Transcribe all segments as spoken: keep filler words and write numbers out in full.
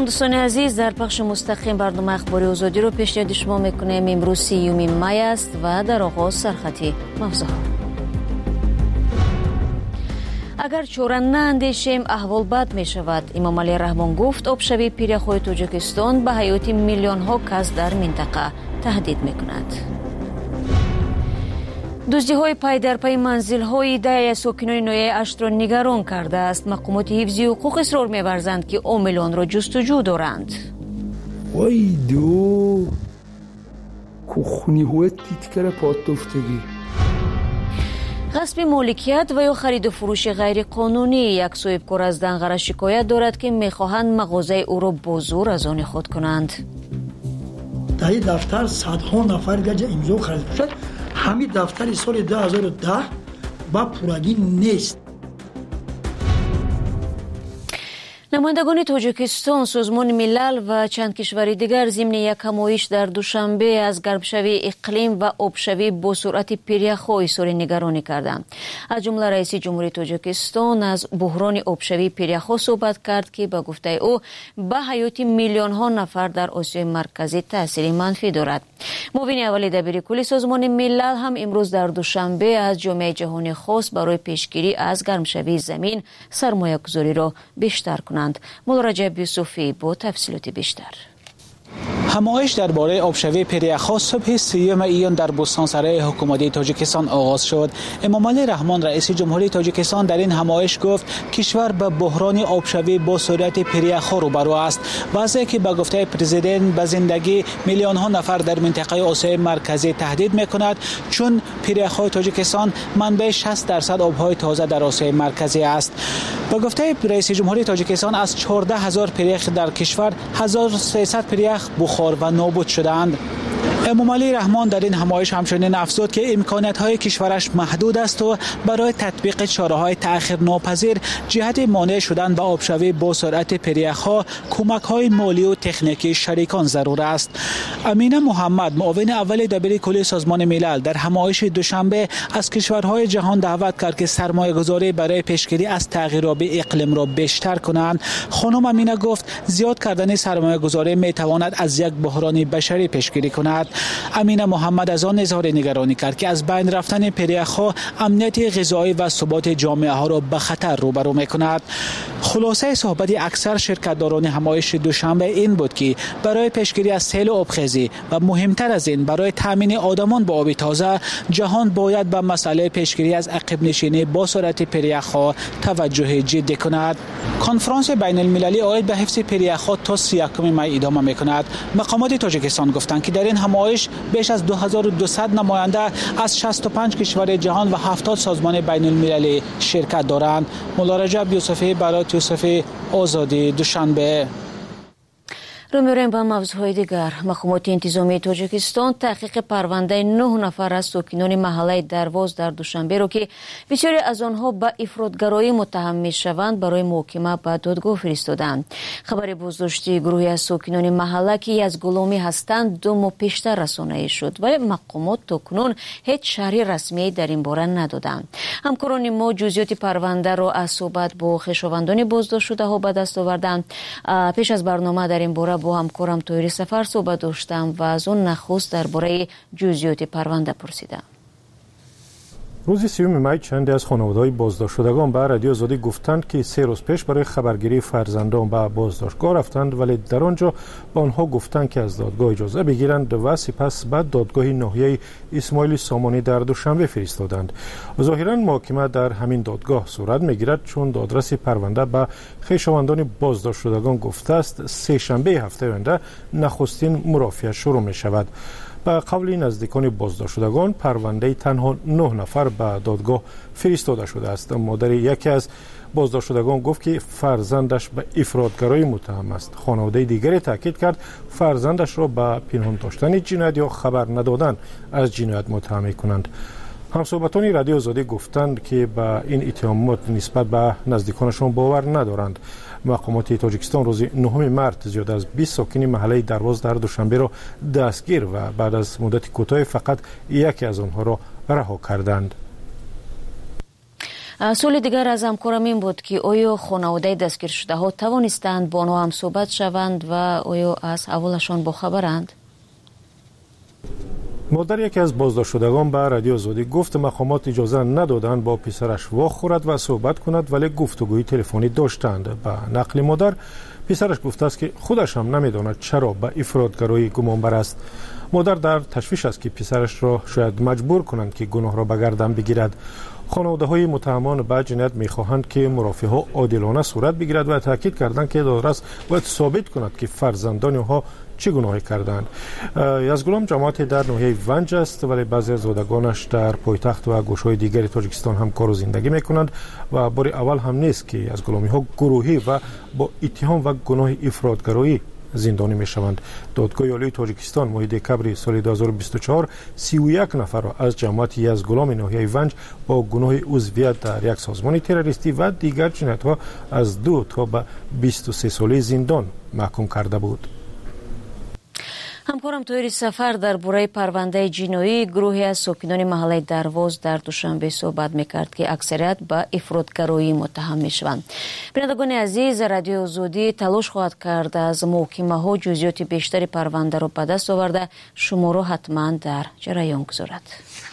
سلام دوستان عزیز، در پخش مستقیم برنامه اخباری آزادی رو پیشنهاد شما میکنیم. امروز سیوم می است و در آغاز سرخطی موضوعات. اگر چاره ناندیشیم احوال بد می شود. امام علی رحمان گفت آبشوی پیره‌های تاجیکستان به حیات میلیون ها کس در منطقه تهدید می کند. دزدی های پای در پای منزل های ده ساکنان نویه اشت را نگران کرده است. مقامات حفظی حقوق اصرار می ورزند که عاملان را جستجو دارند. وای دو کوخونی های تیتکر پاتوفتگی. غصب مالکیت و یا خرید و فروش غیر قانونی. یک صاحبکار از دنقره شکایت دارد که میخواهند مغازه او را با زور از آن خود کنند. در این دفتر صدها نفر گرجه امضا خرید شد. همین دفتر سال دو هزار و ده با پورگی نیست. نمایندگان تاجیکستان، سازمان ملل و چند کشور دیگر ضمن یک همایش در دوشنبه از گرمشوی اقلیم و آبشوی با سرعت پیره‌های اظهار نگرانی کردند. از جمله رئیس جمهوری تاجیکستان از بحران آبشوی پیره‌ها صحبت کرد که به گفته او به حیات میلیون ها نفر در آسیای مرکزی تاثیر منفی دارد. معاون اول دبیرکل سازمان ملل هم امروز در دوشنبه از جامعه جهانی خواست برای پیشگیری از گرمشوی زمین سرمایه‌گذاری را بیشتر کنند. مولا رجب یوسفی با تفصیلات بیشتر. همایش درباره آبشوی پیره‌ها صبح سیوم ایان در بستانسرای حکومتی تاجیکستان آغاز شد. امام علی رحمان رئیس جمهوری تاجیکستان در این همایش گفت کشور به بحران آبشوی با سرعت پیره‌ها روبرو است. وضعی که به گفته پرزیدنت به زندگی میلیون ها نفر در منطقه آسیای مرکزی تهدید می‌کند، چون پیره‌های تاجیکستان منبع شصت درصد آب‌های تازه در آسیای مرکزی است. به گفته رئیس جمهوری تاجیکستان از چهارده هزار پیره‌ای در کشور هزار و سیصد پیره‌ای بخار و نابود شدند. امام علی رحمان در این همایش همچنین افزود که امکانات‌های کشورش محدود است و برای تطبیق چاره‌های تأخیر ناپذیر جهت مانع شدن به آبشوی با سرعت پیره‌ها کمک‌های مالی و تکنیکی شریکان ضرور است. امینه محمد معاون اول دبیرکل سازمان ملل در همایش دوشنبه از کشورهای جهان دعوت کرد که سرمایه‌گذاری برای پیشگیری از تغییرات اقلیم را بیشتر کنند. خانم امینه گفت زیاد کردن سرمایه‌گذاری می‌تواند از یک بحران بشری پیشگیری کند. امینه محمد از آن اظهار نگرانی کرد که از بین رفتن پیره‌ها امنیت غذایی و ثبات جامعه ها را به خطر روبرو می‌کند. خلاصه صحبت اکثر شرکت‌داران همایش دوشنبه این بود که برای پیشگیری از سیل آبخیزی و مهمتر از این برای تامین آدمان با آب تازه جهان باید به مسئله پیشگیری از عقب نشینی با سرعت پیره‌ها توجه جدی کند. کنفرانس بین المللی عاید به حفظ پیره‌ها تا سی و یکم می ادامه می‌کند. مقامات تاجیکستان گفتند که در این همایش بیش از دو هزار و دویست نماینده از شصت و پنج کشور جهان و هفتاد سازمان بین المللی شرکت دارند. مولا رجب یوسفی برای یوسفی آزادی دوشنبه. رو می‌ریم به موضوعهای دیگر. مقامات انتظامی تاجیکستان تحقیق پرونده نه نفر از ساکنان محله درواز در دوشنبه را که بسیاری از آنها به افراطگرایی متهم می‌شوند برای محاکمه به دادگاه فرستادند. خبر بازداشتی گروهی از ساکنان محله که از غلامی هستند دو ماه پیشتر رسانه‌ای شد، ولی مقامات تاکنون هیچ شرح رسمی در این باره ندادند. همکاران ما جزئیات پرونده را از صحبت با خویشاوندان بازداشت شده ها به دست آوردند. پیش از برنامه در این باره با همکارم طاهر سفر صحبت داشتم و از اون نخست درباره جزئیات پرونده پرسیدم. روز سیوم می چندی از خانواده‌های بازداشت شدگان به رادیو آزادی گفتند که سه روز پیش برای خبرگیری فرزندان به بازداشتگاه رفتند، ولی در آنجا به آنها گفتند که از دادگاه اجازه بگیرند و سپس بعد دادگاه ناحیه اسماعیل سامانی در دوشنبه فرستادند. ظاهراً محاکمه در همین دادگاه صورت میگیرد، چون دادرس پرونده به خویشاوندان بازداشت شدگان گفته است سه شنبه هفته آینده نخستین مرافعه شروع می شود. به قول نزدیکان بازداشت شدگان پرونده تنها نه نفر به دادگاه فرستاده شده است. مادر یکی از بازداشت شدگان گفت که فرزندش به افراطگرایی متهم است. خانواده دیگری تاکید کرد فرزندش را به پنهان داشتن جنایت یا خبر ندادن از جنایت متهم کنند. همصحبتان رادیو آزادی گفتند که به این اتهامات نسبت به نزدیکانشان باور ندارند. مقامات تاجیکستان روز نهم مارس زیاد از بیست ساکن محله درواز در دوشنبه را دستگیر و بعد از مدت کوتاه فقط یکی از آنها را رها کردند. سوال دیگر از همکارم این بود که آیا خانواده دستگیر شده ها توانستند با آنها هم صحبت شوند و آیا از احوالشان باخبرند؟ مادر یکی از بازداشت شدگان به رادیو آزادی گفت مقامات اجازه ندادند با پسرش واخورد و صحبت کند، ولی گفتگوی تلفنی داشتند. به نقل مادر، پسرش گفته است که خودش هم نمیداند چرا به افراطگرایی گمانبر است. مادر در تشویش است که پسرش را شاید مجبور کنند که گناه را به گردن بگیرد. خانواده های متهمان به جنایت میخواهند که مرافعه ها عادلانه صورت بگیرد و تاکید کردند که دادرس باید ثابت کند که فرزندان ها چه گناهی کردند. یزدگلام جماعت در ناحیه ونج است، ولی بعضی از زادگانش در پایتخت و گوشهای دیگر تاجیکستان هم کار و زندگی میکنند و بار اول هم نیست که یزدگلامی ها گروهی و با اتهام و گناه افراطگرایی زندانی میشوند. دادگاه عالی تاجیکستان ماه دکبر سال دو هزار و بیست و چهار سی و یک نفر را از جماعت یزدگلام ناحیه ونج با گناه عضویت در یک سازمان تروریستی و دیگر جنایت‌ها از دو تا به بیست و سه ساله زندان محکوم کرده بود. همکارم تویر سفر در باره پرونده جنایی گروهی از ساکنان محله درواز در دوشنبه صحبت میکرد که اکثریت به افراطگرایی متهم میشوند. بینندگان عزیز، رادیو آزادی تلاش خواهد کرد از محکمه ها جزئیات بیشتری پرونده را به دست آورده شما را حتما در جریان گذارد.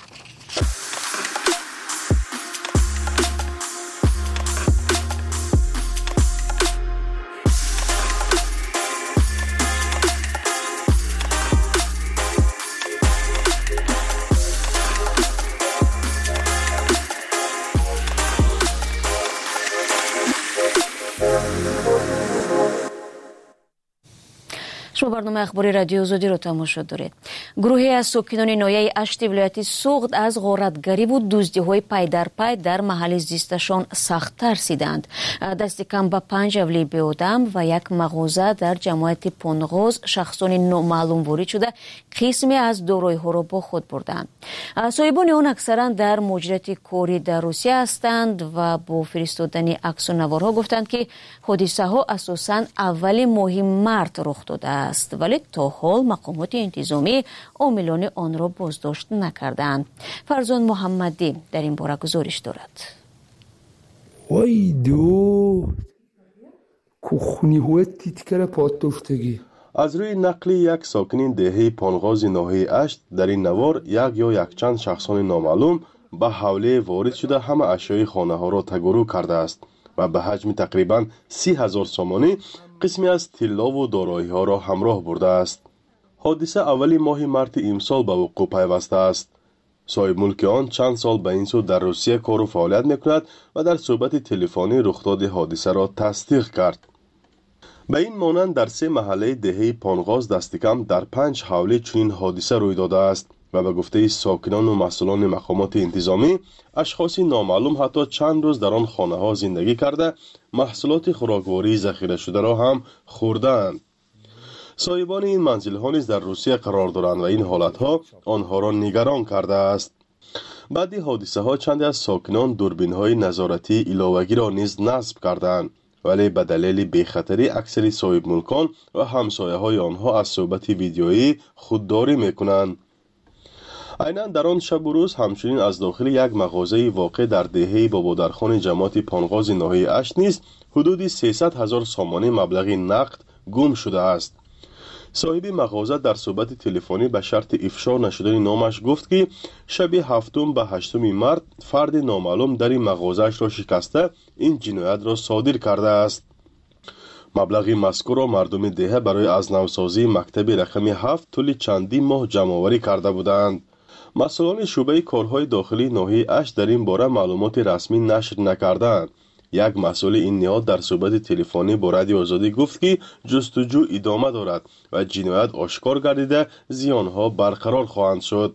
شما برنامه اخباری رادیو آزادی رو تماشا دارید. گروهی از ساکنان ناحیه اشت ولایت سوغد از غارتگری و دزدی‌های پای در پای در محل زیستشان سخت‌تر رسیدند. دست کم به پنج حوله بی‌آدم و یک مغازه در جماعت پونغاز شخصان نامعلوم وارد شده قسمی از دارایی‌ها را با خود بردند. صاحبان آن اکثرا در مجریات کاری در روسیه هستند و با فرستادن عکس و نوارها گفتند که حادثه ها اساساً اول ماه مارس رخ داده است، ولی تا حال مقامات انتظامی عاملان آن را بازداشت نکردند. فرزان محمدی در این باره گزارش دارد. وای دو کوخونی هوت تیتکر پاتوفتگی. از روی نقل یک ساکنین دهه پانغاز ناحیه اشت در این نوار یک یا یک چند شخصان نامعلوم به حوله وارد شده همه اشیای خانه ها را تگرو کرده است و به حجم تقریبا سی هزار سامانی قسمی از طلا و دارایی ها را همراه برده است. حادثه اولی ماه مارس امسال به وقوع پیوسته است. صاحب ملک آن چند سال به این سو در روسیه کار و فعالیت میکند و در صحبت تلفنی رخداد حادثه را تصدیق کرد. به این مانند در سه محله دهه پانغاز دست کم در پنج حوله چنین حادثه روی داده است و به گفته ساکنان و مسئولان مقامات انتظامی اشخاص نامعلوم حتی چند روز در آن خانه ها زندگی کرده محصولات خوراکواری ذخیره شده را هم خوردند. صاحبان این منزل ها نیز در روسیه قرار دارند و این حالت ها آنها را نگران کرده است. بعد حادثه ها چند از ساکنان دوربین های نظارتی علاوگی را نیز نصب کردند، ولی به دلیل بی‌خطری اکثر صاحب ملکان و همسایه های آنها از صحبت ویدیویی خودداری میکنند. عیناً در آن شب و روز همچنین از داخل یک مغازه واقع در دهه بابادرخان جماعت پانغاز ناحیه اشت نیز حدود سیصد هزار سامانه مبلغ نقد گم شده است. صاحب مغازه در صحبت تلفنی به شرط افشا نشدن نامش گفت که شب هفتم به هشتم مارس فرد نامعلوم در این مغازه‌اش را شکسته این جنایت را صادر کرده است. مبلغ مذکور را مردم دهه برای از نوسازی مکتب رقم هفت طول چندین ماه جمع‌آوری کرده بودند. مسئولان شعبه کارهای داخلی ناحیه اشت در این باره معلومات رسمی نشر نکردند. یک مسئول این نهاد در صحبت تلفنی با رادیو آزادی گفت که جستجو ادامه دارد و جنایت آشکار گردیده زیانها برقرار خواهند شد.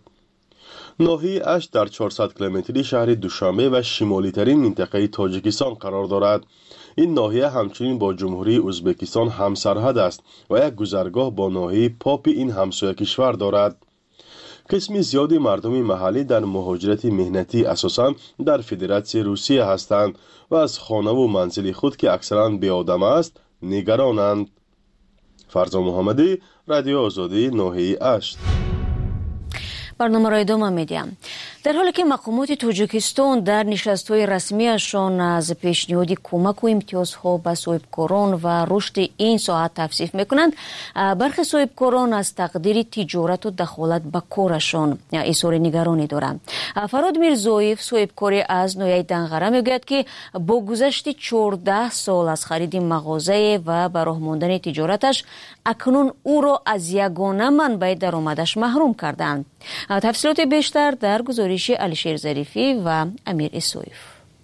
ناحیه اشت در چهارصد کیلومتری شهر دوشنبه و شمالی ترین منطقه تاجیکستان قرار دارد. این ناحیه همچنین با جمهوری ازبکستان همسرحد است و یک گذرگاه با ناحیه پاپ این همسایه کشور دارد. قسمی زیادی مردم محلی در مهاجرت مهنتی اساساً در فدراسیون روسیه هستند و از خانه و منزل خود که اکثراً بی‌آدم است نگرانند. فرزان محمدی، رادیو آزادی، ناحیه اشت. برنامه را ادامه میدیم. در حالی که مقامات تاجیکستان در نشست‌های رسمیشان از پیشنهاد کمک و امتیازها به صاحبکاران و رشد این ساحت تفسیف میکنند، برخی صاحبکاران از تقدیر تجارت و دخالت به کارشان اظهار نگرانی دارند. فراد میرزایف صاحبکاری از ناحیه دنغره میگوید که با گذشت چهارده سال از خرید مغازه و به راه ماندن تجارتش اکنون او را از یگانه منبع درآمدش محروم کردند. تفصیلات بیشتر در گزارش علیشیر ظریفی و امیر اسویف.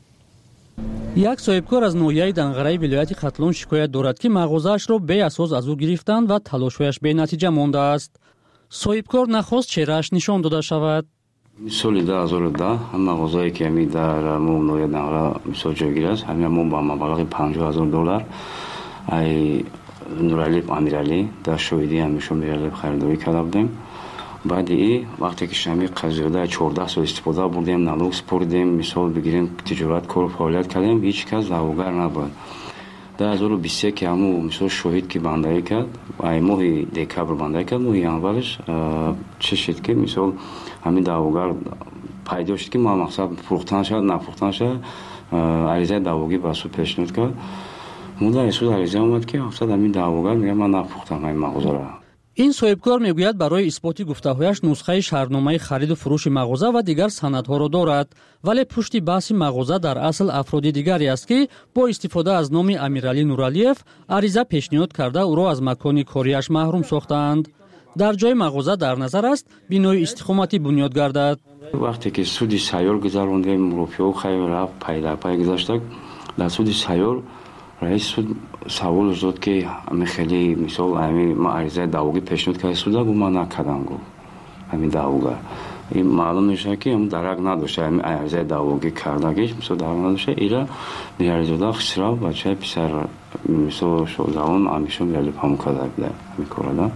یک صاحبکار از ناحیه دنغره ولایت ختلون شکایت دارد که مغازه‌اش را بی اساس از او گرفتند و تلاش‌هایش بی نتیجه مانده است. صاحبکار نخواست چهره‌اش نشان داده شود. سال دو هزار و ده هم مغازه‌ای که می در مو ناحیه دنغره مثال جایگیر است، همین مو با مبلغ پنجاه هزار دلار ای نورعلی امیرعلی در شهودی همیشون میرلی خریداری کرده بودیم. بعد ای وقتی که شمی قضیه چهارده سال استفاده بردیم، نالوگ سپردیم، مثال بگیریم تجارت کار فعالیت کردیم، هیچ کس دعواگر نبود. در هزار و بیست و یک همو مثال شهید که بندایی کرد، ای ماه دکبر بندایی کرد، ماه اولش چه شد که مثال همین دعواگر پیدا شد که ما مقصد فروختن شد نفروختن شد، عریضه دعواگی بسو پیشنهاد کرد. مونده اسود عریضه اومد که افتاد همین دعواگر میگه من نفروختم این مغازه را. این صاحبکار میگوید برای اثبات گفته‌هایش نسخه شهرنامه خرید و فروش مغازه و دیگر سندها را دارد، ولی پشت بحث مغازه در اصل افراد دیگری است که با استفاده از نام امیرعلی نورعلیف عریضه پیشنهاد کرده او را از مکان کاریش محروم ساختند. در جای مغازه در نظر است بینای استقامتی بنیاد گردد. وقتی که سودی سیار گذراندیم، روپیه خیلی رفت پای در پای گذاشت، در سودی سیار رئیس سود سوال داد که همین خیلی مثال همین ما عریضه دعواگی پیشنهاد کرده سودا گفت من نکردم گفت همین دعواگر این معلوم میشه که هم درک نداشته همین عریضه دعواگی کردگیش مثال درک نداشته ایرا میارزوده خسرا بچه پسر مثال شوزان همیشون میرلی پامو کرده بده همین کارده.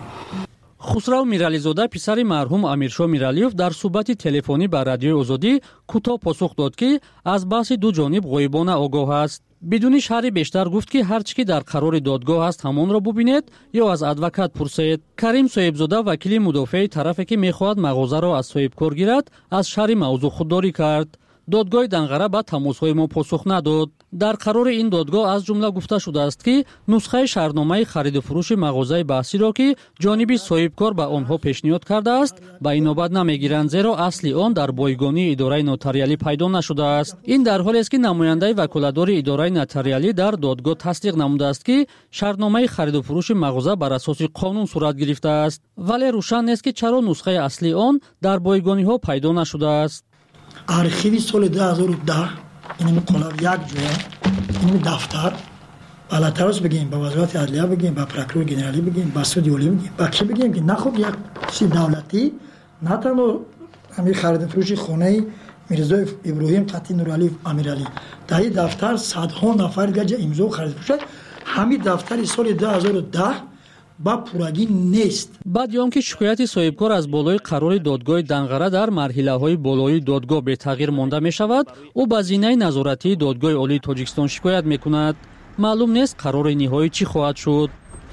خسرو میرعلیزاده پسر مرحوم امیرشاه میرعلیف در صحبت تلفنی با رادیوی آزادی کوتاه پاسخ داد که از بحث دو جانب غایبانه آگاه است. بدون شرح بیشتر گفت که هر چی که در قرار دادگاه است همان را ببینید یا از ادوکات پرسید. کریم صاحبزاده وکیل مدافع طرفی که میخواهد مغازه را از صاحبکار گیرد از شرح موضوع خودداری کرد. دادگاه دنغره به تماس‌های ما پاسخ نداد. در قرار این دادگاه از جمله گفته شده است که نسخه شهرنامه خرید و فروش مغازه بحثی را که جانب صاحبکار به آنها پیشنهاد کرده است به این نوبت نمیگیرند، زیرا اصلی آن در بایگانی اداره نوتاریالی پیدا نشده است. این در حالی است که نماینده وکالتدار اداره نوتاریالی در دادگاه تصدیق نموده است که شهرنامه خرید و فروش مغازه بر اساس قانون صورت گرفته است، ولی روشن نیست که چرا نسخه اصلی آن در بایگانی ها پیدا نشده است. архиви соли ду ҳазору даҳ инами қолаб як ҷоя инами дафтар балатарус бигем ба вазорати адлия бигем ба прокурор генералӣ бигем ба суди олӣ бигем ба ки бигем ки на хуб як киши давлатӣ на танҳо ҳамин хариду фурӯши хонаи мирзоев иброҳим қатӣ нуралиев амиралӣ дар ин дафтар садҳо нафар гаҷа имзо хариду фурӯшад ҳамин дафтари соли ду ҳазору даҳ با پورگی نیست. بعد آنکه شکایت صاحبکار از بالای قرار دادگاه دنغره در مرحله‌های بالای دادگاه به تغییر مانده می شود، او به زینه نظارتی دادگاه عالی تاجیکستان شکایت می کند. معلوم نیست قرار نهایی چی خواهد شد.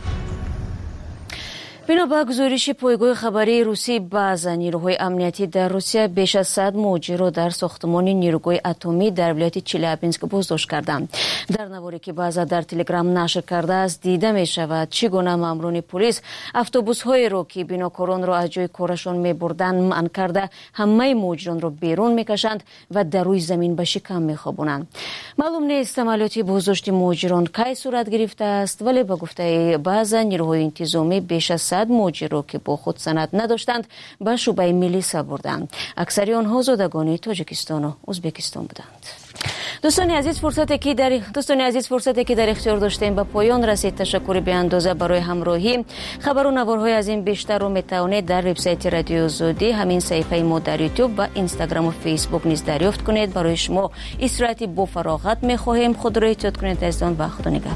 بنا به گزارش پایگاه خبری روسی بعض نیروهای امنیتی در روسیه بیش از صد موجی را در ساختمان نیروگاه اتمی در ولایت چلیابینسک بازداشت کردند. در نواری که بعضا در تلگرام نشر کرده است دیده می شود چگونه ماموران پلیس اتوبوس های را که بیناکاران را از جای کارشان می بردند منع کرده همه موجران را بیرون می کشند و در روی زمین به شکم می خوابونند. معلوم نیست عملیات بازداشت موجران کی صورت گرفته است، ولی به گفته بعضا نیروهای انتظامی بیش از صد موجی را که با خود سند نداشتند به شعبه میلیسا بردند. اکثر آنها زادگان تاجیکستان و ازبکستان بودند. دوستان عزیز فرصتی که در دوستان عزیز فرصتی که در اختیار داشتیم به پایان رسید. تشکر بی اندازه برای همراهی. خبر و نوارهای از این بیشتر رو میتوانید در وبسایت رادیو آزادی، همین صفحه ما در یوتیوب و اینستاگرام و فیسبوک نیز دریافت کنید. برای شما استراحتی با فراغت میخواهیم. خود را احتیاط کنید عزیزان و خدا نگهدار.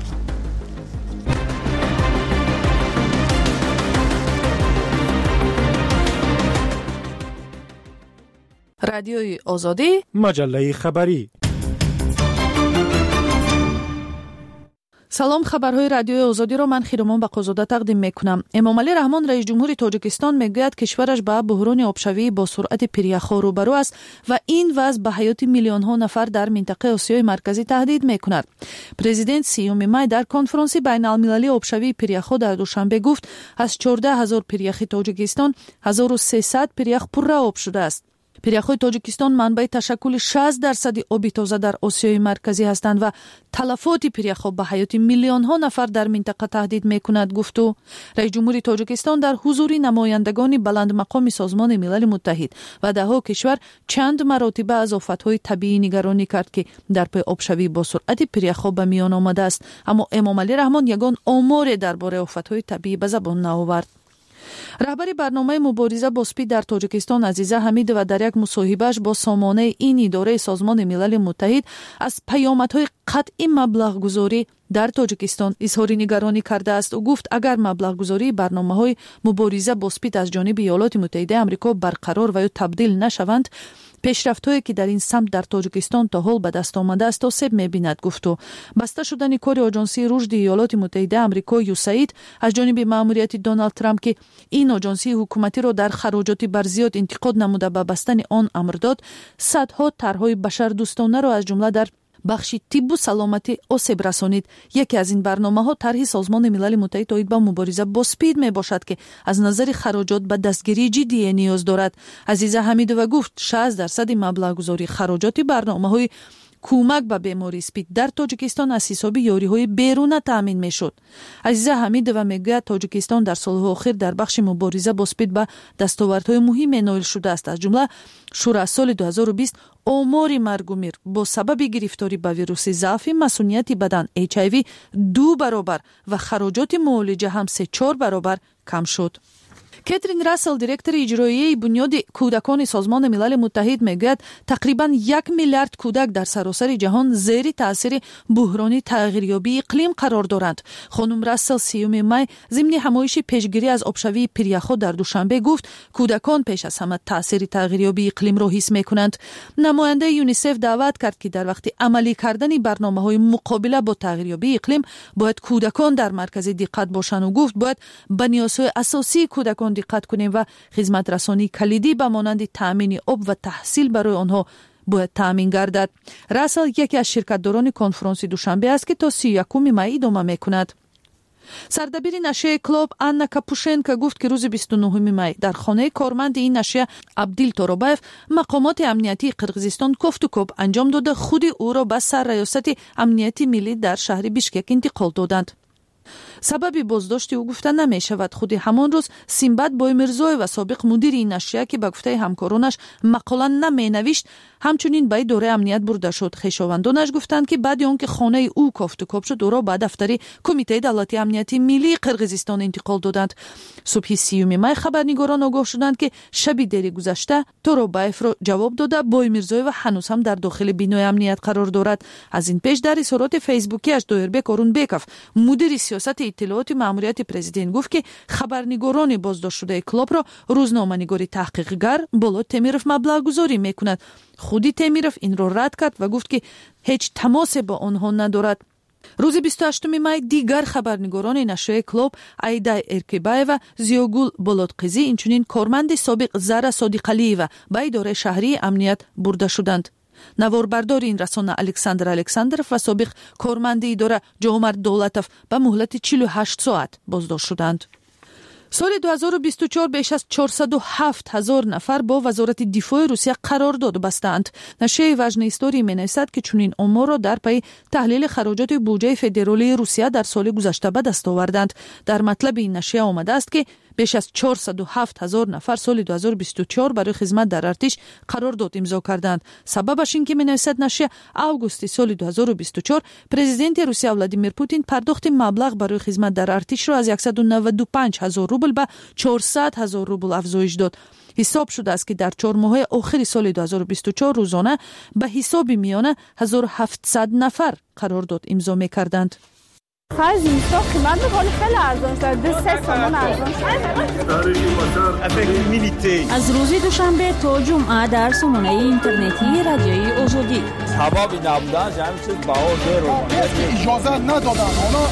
رادیوی آزادی، مجله خبری. салом, хабарҳои радиои озодиро ман хиромон бақозода тақдим мекунам. Эмомалӣ раҳмон, раис ҷумҳури Тоҷикистон, мегӯяд кишвараш ба буҳрони обшавии бо суръати пиряхҳо рӯбарӯ аст ва ин вазъ ба ҳаёти миллионҳо нафар дар минтақаи Осиёи марказӣ таҳдид мекунад. Президент сиюми май дар конфаронси байналмилалии обшавии пиряхҳо дар душанбе гуфт, аз чордаҳ ҳазор пиряхи Тоҷикистон ҳазору сесад пирях пурра об шудааст. пиряхҳои Тоҷикистон манбаи ташаккули шаст дарсади оби тоза дар Осиёи марказӣ ҳастанд ва талафоти пиряхҳо ба ҳаёти миллионҳо нафар дар минтақа таҳдид мекунад, гуфту. Раис ҷумҳури Тоҷикистон дар ҳузури намояндагони баландмақоми Созмони Милали Муттаҳид ва даҳо кишвар чанд маротиба аз офатҳои табиӣ нигаронӣ кард, ки дар пой обшавӣ бо суръати пиряхҳо ба миён омадааст. Аммо Эмомалӣ Раҳмон ягон оморе дар бораи офатҳои табиӣ ба забон наовард. раҳбари барномаи мубориза бо спид дар Тоҷикистон Азиза Ҳамидова дар як мусоҳибааш бо сомонаи ин идораи Созмони Милали Муттаҳид аз паёмадҳои қатъи маблағгузорӣ дар Тоҷикистон изҳори нигаронӣ кардааст. ӯ гуфт, агар маблағгузории барномаҳои мубориза бо спид аз ҷониби Иёлоти Муттаҳидаи Амрико барқарор ва ё табдил нашаванд, пешрафтҳое ки дар ин самт дар Тоҷикистон то ҳол ба даст омадааст, осеб мебинад, гуфту. Баста шудани кори Оҷонсии рушди Иёлоти Муттаҳидаи Амрико ю эс эй ай ди аз ҷониби маъмурияти Доналд Трамп, ки ин оҷонсии ҳукуматиро дар хароҷоти барзиёд интиқод намуда ба бастани он амр дод, садҳо тарҳҳои башардӯстонаро аз ҷумла дар бахши тиббу саломатӣ осеб расонид. Яке аз ин барномаҳо тарҳи Созмони Милали Муттаҳид оид ба мубориза бо спид мебошад, ки аз назари хароҷот ба дастгирии ҷиддие ниёз дорад. Азиза Ҳамидова гуфт, шаст дарсади маблағгузории хароҷоти барномаҳои кӯмак ба бемории спид дар Тоҷикистон аз ҳисоби ёриҳои беруна таъмин мешуд. Азиза Ҳамидова мегӯяд, Тоҷикистон дар солҳои охир дар бахши мубориза бо спид ба дастовардҳои муҳиме ноил шудааст. аз ҷумла шура аз соли ду ҳазору бист омори маргу мир бо сабаби гирифторӣ ба вируси заъфи масунияти бадан эйч ай ви ду баробар ва хароҷоти муолиҷа ҳам се чор баробар кам шуд. Кэтрин Рассел, директори иҷроияи бунёди кӯдакони Созмони Милали Муттаҳид, мегӯяд, тақрибан як миллиард кӯдак дар саросари ҷаҳон зери таъсири буҳрони тағйирёбии иқлим қарор доранд. хонум Рассел сиюми май зимни ҳамоиши пешгирӣ аз обшавии пиряхҳо дар Душанбе гуфт, кӯдакон пеш аз ҳама таъсири тағйирёбии иқлимро ҳис мекунанд. намояндаи ЮНИСЕФ даъват кард, ки дар вақти амалӣ кардани барномаҳои муқобила бо тағйирёбии иқлим бояд кӯдакон дар маркази диққат бошанд. ӯ гуфт, бояд ба ниёзҳои асосии кӯдакон диққат кунем ва хизматрасонии калидӣ ба монанди таъмини об ва таҳсил барои онҳо бояд таъмин гардад. Рассел яке аз ширкатдорони конфаронси Душанбе аст, ки то си ю якуми май идома мекунад. сардабири нашрияи Клоб Анна Капушенко гуфт, ки рӯзи бисту нӯҳуми май дар хонаи корманди ин нашрия Абдил Торобаев мақомоти амниятии Қирғизистон кофтукоп анҷом дода худи ӯро ба сарраёсати амнияти миллӣ дар шаҳри Бишкек интиқол доданд. сабаби боздошти ӯ гуфта намешавад. худи ҳамон рӯз Симбат Боймирзоева, собиқ мудири ин нашрия, ки ба гуфтаи ҳамкоронаш мақола наменавишт, ҳамчунин ба идораи амният бурда шуд. хешовандонаш гуфтанд, ки баъди он ки хонаи ӯ кофтукоп шуд, ӯро ба дафтари Кумитаи давлати амнияти миллии Қирғизистон интиқол доданд. субҳи сиюми май хабарнигорон огоҳ шуданд, ки шаби дери гузашта Торобаевро ҷавоб дода Боймирзоева ҳанӯз ҳам дар дохили бинои амният қарор дорад. аз ин пеш дар изҳороти фейсбукиаш Доирбек Орунбеков, мудири сиёсати иттилооти маъмурияти президент, гуфт, ки хабарнигорони боздоштшудаи Клобро рӯзноманигори таҳқиқгар Болот Темиров маблағгузорӣ мекунад. худи Темиров инро рад кард ва гуфт, ки ҳеҷ тамосе бо онҳо надорад. рӯзи бисту ҳаштуми май дигар хабарнигорони нашрияи Клоб Айда Эркибаева, Зиёгул Болотқизӣ, инчунин корманди собиқ Зара Содиқалиева ба идораи шаҳрии амният бурда шуданд. наворбардори ин расона Александр Александров ва собиқ корманди идора Ҷомарт Довлатов ба муҳлати чилу ҳашт соат боздошт шуданд. соли ду ҳазору бисту чор беш аз чорсаду ҳафт ҳазор нафар бо вазорати дифои Русия қарордод бастанд. Нашрияи Важна история менависад, ки чунин оморро дар пайи таҳлили хароҷоти буҷаи федералии Русия дар соли гузашта ба даст оварданд. Дар матлаби ин нашрия омадааст, ки беш аз чорсаду ҳафт ҳазор нафар соли ду ҳазору бисту чор барои хизмат дар артиш қарордод имзо карданд. Сабабаш ин ки менависад нашрия, августи соли ду ҳазору бисту чор президенти Русия Владимир Путин пардохти маблағ барои хизмат дар артишро аз яксаду наваду панҷ ҳазор рубл ба чорсад ҳазор рубл афзоиш дод. ҳисоб шудааст, ки дар чормоҳои охири соли ду ҳазору бисту чор рӯзона ба ҳисоби миёна ҳазору ҳафтсад нафар қарордод имзо мекарданд. خرج اینستا قیمت خیلی خیلی ارزان شد. دو سه تومان ارزان شد. از روز دوشنبه تا جمعه در سامانه اینترنتی رادیوی آزادی. سبب نبودنش همین چیز بهادر رو اجازه ندادن. حالا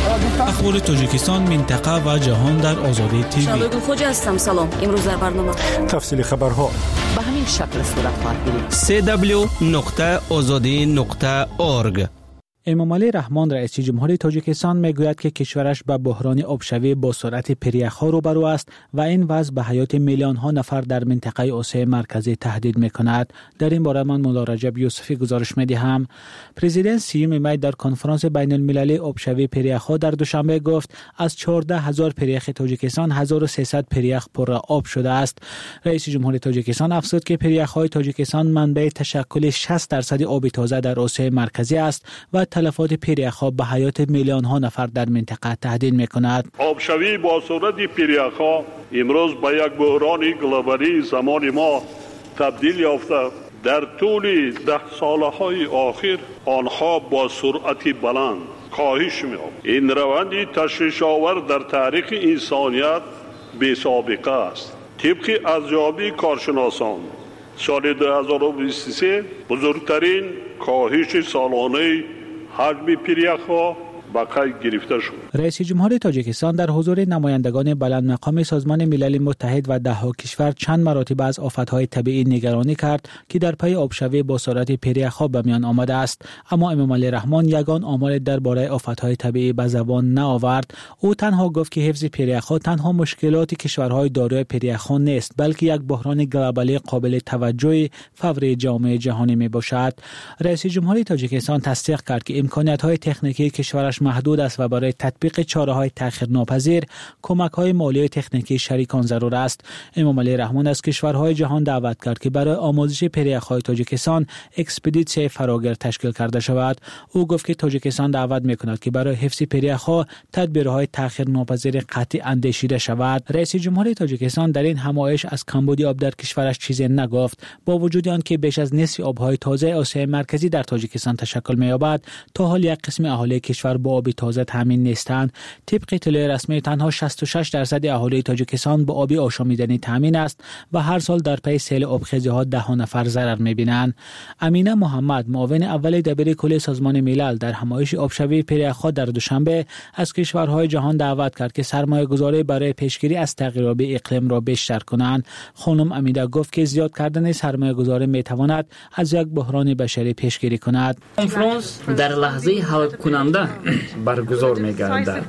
اخبار تاجیکستان، منطقه و جهان در آزادی تیوی. شبگون خوجا هستم. سلام. امروز در برنامه تفصیل خبرها به همین شکل صورت خواهد گرفت. سی دبلیو نقطه آزادی نقطه اورگ. امامعلی رحمان رئیس جمهوری تاجیکستان میگوید که کشورش به بحران آبشوی با سرعت پریخ‌ها روبرو است و این وضع به حیات میلیون ها نفر در منطقه آسیا مرکزی تهدید میکند. در این باره من مولا رجب یوسفی گزارش میدهم. پرزیدنت سیوم می در کنفرانس بین المللی آبشوی پریخ‌ها در دوشنبه گفت از چهارده هزار پریخ تاجیکستان هزار و سیصد پریخ پر آب شده است. رئیس جمهوری تاجیکستان افزود که پریخ‌های تاجیکستان منبع تشکل شصت درصد آب تازه در آسیا مرکزی است و تلفات پریخ‌ها به حیات میلیون ها نفر در منطقه تهدید می‌کند. آبشوی با سرعت پریخ‌ها امروز به یک بحران گلوبالی زمان ما تبدیل یافته. در طول ده سالهای آخر آنها با سرعت بلند کاهش می‌یابند. این روند تشویش‌آور در تاریخ انسانیت بی سابقه است. طبق ارزیابی کارشناسان سال دو هزار و بیست و سه بزرگترین کاهش سالانه حجم پریخ‌ها به قید گرفته شد. رئیس جمهور تاجیکستان در حضور نمایندگان بلند مقام سازمان ملل متحد و ده ها کشور چند مراتب از آفت‌های طبیعی نگرانی کرد که در پی آبشوی با سرعت پریخ‌ها به میان آمده است، اما امامعلی رحمان یگان آمار درباره آفت‌های طبیعی به زبان نآورد. او تنها گفت که حفظ پریخ‌ها تنها مشکلات کشورهای دارای پریخ‌ها نیست، بلکه یک بحران گلوبالی قابل توجه فوری جامعه جهانی میباشد. رئیس جمهور تاجیکستان تصدیق کرد که امکانات‌های تکنیکی کشورش محدود است و برای تطبیق چاره‌های تأخیرناپذیر کمک‌های مالی و تکنیکی شریکان ضرور است. امامعلی رحمان از کشورهای جهان دعوت کرد که برای آموزش پریخ‌های تاجیکستان اکسپدیسیون فراگیر تشکیل کرده شود. او گفت که تاجیکستان دعوت می‌کند که برای حفظ پریخ‌ها تدبیرهای تأخیرناپذیر قطعی اندیشیده شود. رئیس جمهور تاجیکستان در این همایش از کمبود آب در کشورش چیزی نگفت. با وجود آنکه بیش از نصف آب‌های تازه آسیا مرکزی در تاجیکستان تشکل می‌یابد، تا حال یک قسم اهالی کشور با آب تازه تامین نیستند. طبق اطلاع رسمی تنها شصت و شش درصد اهالی تاجیکستان با آب آشامیدنی تامین است و هر سال در پی سیل آبخیزی‌ها ده ها نفر ضرر می‌بینند. امینه محمد، معاون اول دبیر کل سازمان ملل، در همایش آبشوی پریخ‌ها در دوشنبه از کشورهای جهان دعوت کرد که سرمایه‌گذاری برای پیشگیری از تغییرات اقلیم را بیشتر کنند. خانم امیده گفت که زیاد کردن سرمایه‌گذاری می‌تواند از یک بحران بشری پیشگیری کند. کنفرانس در لحظه حل کننده برگزار می‌گردد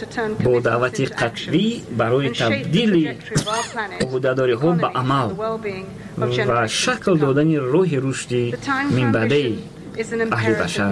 با دعوت قطعی برای تبدیل عهده‌داری‌ها به عمل و شکل دادن راه رشد منبعی اهل بشر.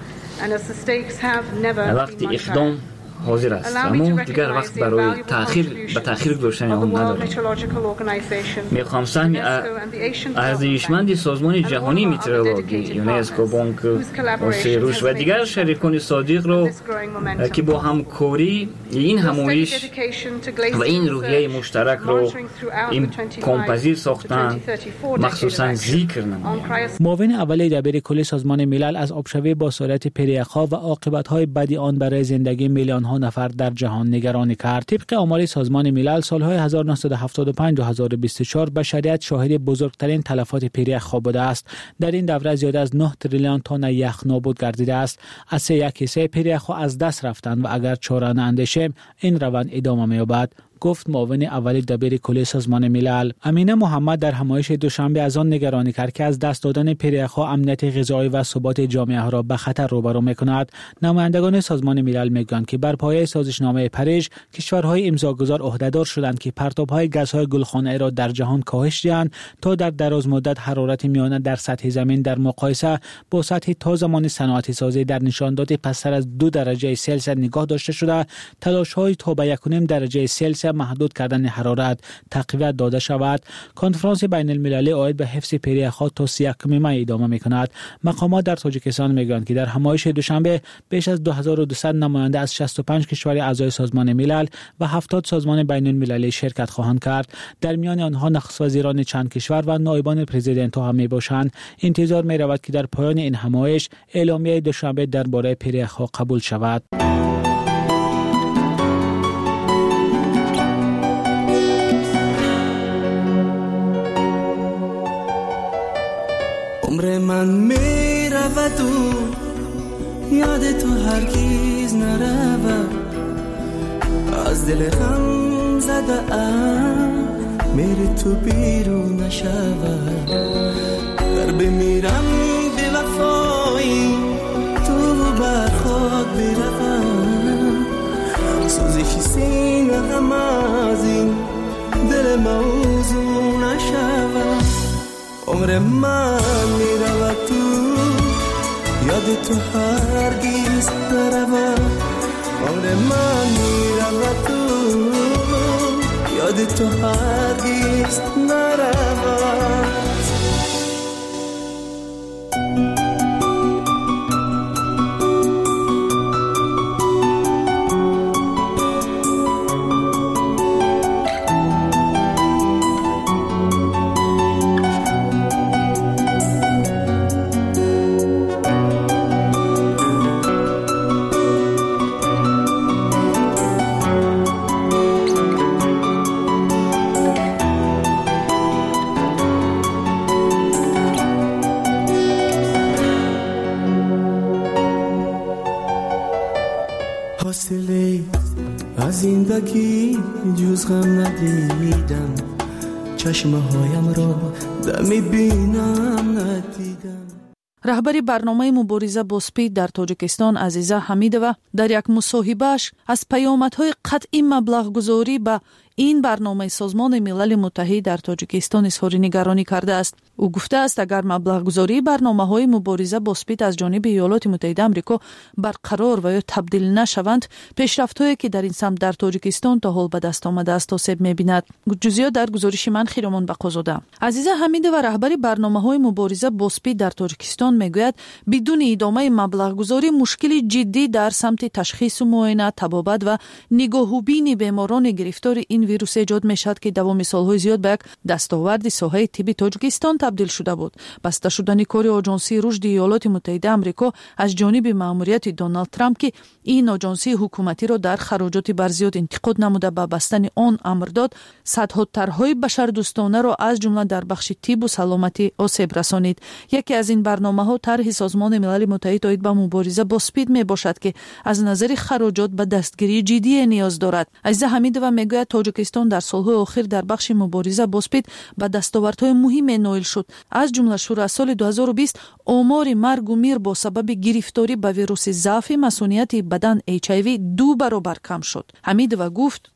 وقتی اقدام حاضر است، اما دیگر وقت برای تأخیر به تأخیر گذاشتن آن نداریم. میخوام سهم ارزشمند سازمان جهانی مترولوژی، یونسکو، بانک آسیای رشد و دیگر شریکان صادق را که با همکاری این همایش و این روحیه مشترک را امکان‌پذیر ساختند، مخصوصا ذکر نمایم. معاون اول دبیر کل سازمان ملل از آبشوی با سرعت پریخ‌ها و عاقبت‌های بدی آن برای زندگی میلیون ها نفر در جهان نگرانی کرد. طبق آمار سازمان ملل سالهای هزار و نهصد و هفتاد و پنج تا دو هزار و بیست و چهار بشریت شاهد بزرگترین تلفات پریخ بوده است. در این دوره زیاد از نه تریلیون تن یخ نابود گردیده است. از سه یک حصه پریخ از دست رفتند و اگر چاره ناندیشیم این روند ادامه می‌یابد، گفت معاون اول دبیر کل سازمان ملل. امینه محمد در همایش دوشنبه از آن نگرانی کرد که از دست دادن پریخ‌ها امنیت غذایی و ثبات جامعه را به خطر روبرو می‌کند. نمایندگان سازمان ملل میگویند که بر پایه سازشنامه پاریس کشورهای امضاگزار عهده‌دار شدند که پرتاب‌های گازهای گلخانه‌ای را در جهان کاهش دهند تا در دراز مدت حرارت میانه در سطح زمین در مقایسه با سطح تا زمان صنعتی سازی در نشانداد پستر از دو درجه سلسیوس نگاه داشته شده. تلاش‌های تا به یک و نیم درجه سلسیوس محدود کردن حرارت تقویت داده شود. کنفرانس بین المللی عاید به حفظ پریخ‌ها تا سی و یک می ادامه می‌کند. مقامات در تاجیکستان میگویند که در همایش دوشنبه بیش از دو هزار و دویست نماینده از شصت و پنج کشور اعضای سازمان ملل و هفتاد سازمان بین المللی شرکت خواهند کرد. در میان آنها نخست وزیران چند کشور و نایبان پرزیدنت‌ها هم میباشند. انتظار می‌رود که در پایان این همایش اعلامیه دوشنبه درباره پریخ‌ها قبول شود. عمر من می رود و یاد تو هرگیز نرود از دل غم زده ام میری تو بیرون نشود در بمیرم به وفایی تو بر خود بروم سوزش سینه غم از این دل موضوع نشود عمر من میرود تو یاد تو هرگیز نرود عمر من میرود تو یاد تو هرگیز نرود زندگی جز غم ندیدم چشمه هایم را دمی بینم ندیدم. راهبری برنامه مبارزه با سپید در تاجیکستان عزیزه حمیدова در یک مصاحبه‌اش از پیامدهای قطعی مبلغ گذاری به این برنامه سازمان ملل متحد در تاجیکستان اظهار نگرانی کرده است. او گفته است اگر مبلغ گذاری برنامه‌های مبارزه با سپید از جانب ایالات متحده آمریکا برقرار و یا تبدیل نشوند، پیشرفت‌هایی که در این سمت در تاجیکستان تا حال به دست آمده است آسیب می‌بیند. جزئیات در گزارش من خیرمان بقازاده. عزیزه حمیدова رهبری برنامه‌های مبارزه با سپید در تاجیکستان میگوید بدون ادامه مبلغ گذاری مشکلی جدی در سمت تشخیص و معاینه، طبابت و نگاهوبین بیماران گرفتار این ویروس ایجاد میشد که دوام سالهای زیاد به یک دستاورد ساحه طب تاجیکستان تبدیل شده بود. بسته شدن کار آژانسی رشد ایالات متحده آمریکا از جانب مأموریت دونالد ترامپ که این آژانسی حکومتی را در خراجات برزیاد انتقاد نموده به بستن آن امر داد، صدها طرحهای بشردوستانه را از جمله در بخش طب و سلامتی آسیب رسانید. یکی از این برنامه‌ها طرح سازمان ملل متحد آید به مبارزه با سپید می باشد که از نظر خراجات به دستگیری جدی نیاز دارد. عزیزه حمیدова میگوید تاجیکستان در سالهای اخیر در بخش مبارزه با سپید به دستاوردهای مهمی نائل شد. از جمله شروع از سال دو هزار و بیست آمار مرگ و میر با سبب گرفتاری به ویروس ضعف مسئولیت بدن اچ آی وی دو برابر کم شد. حمیدова گفت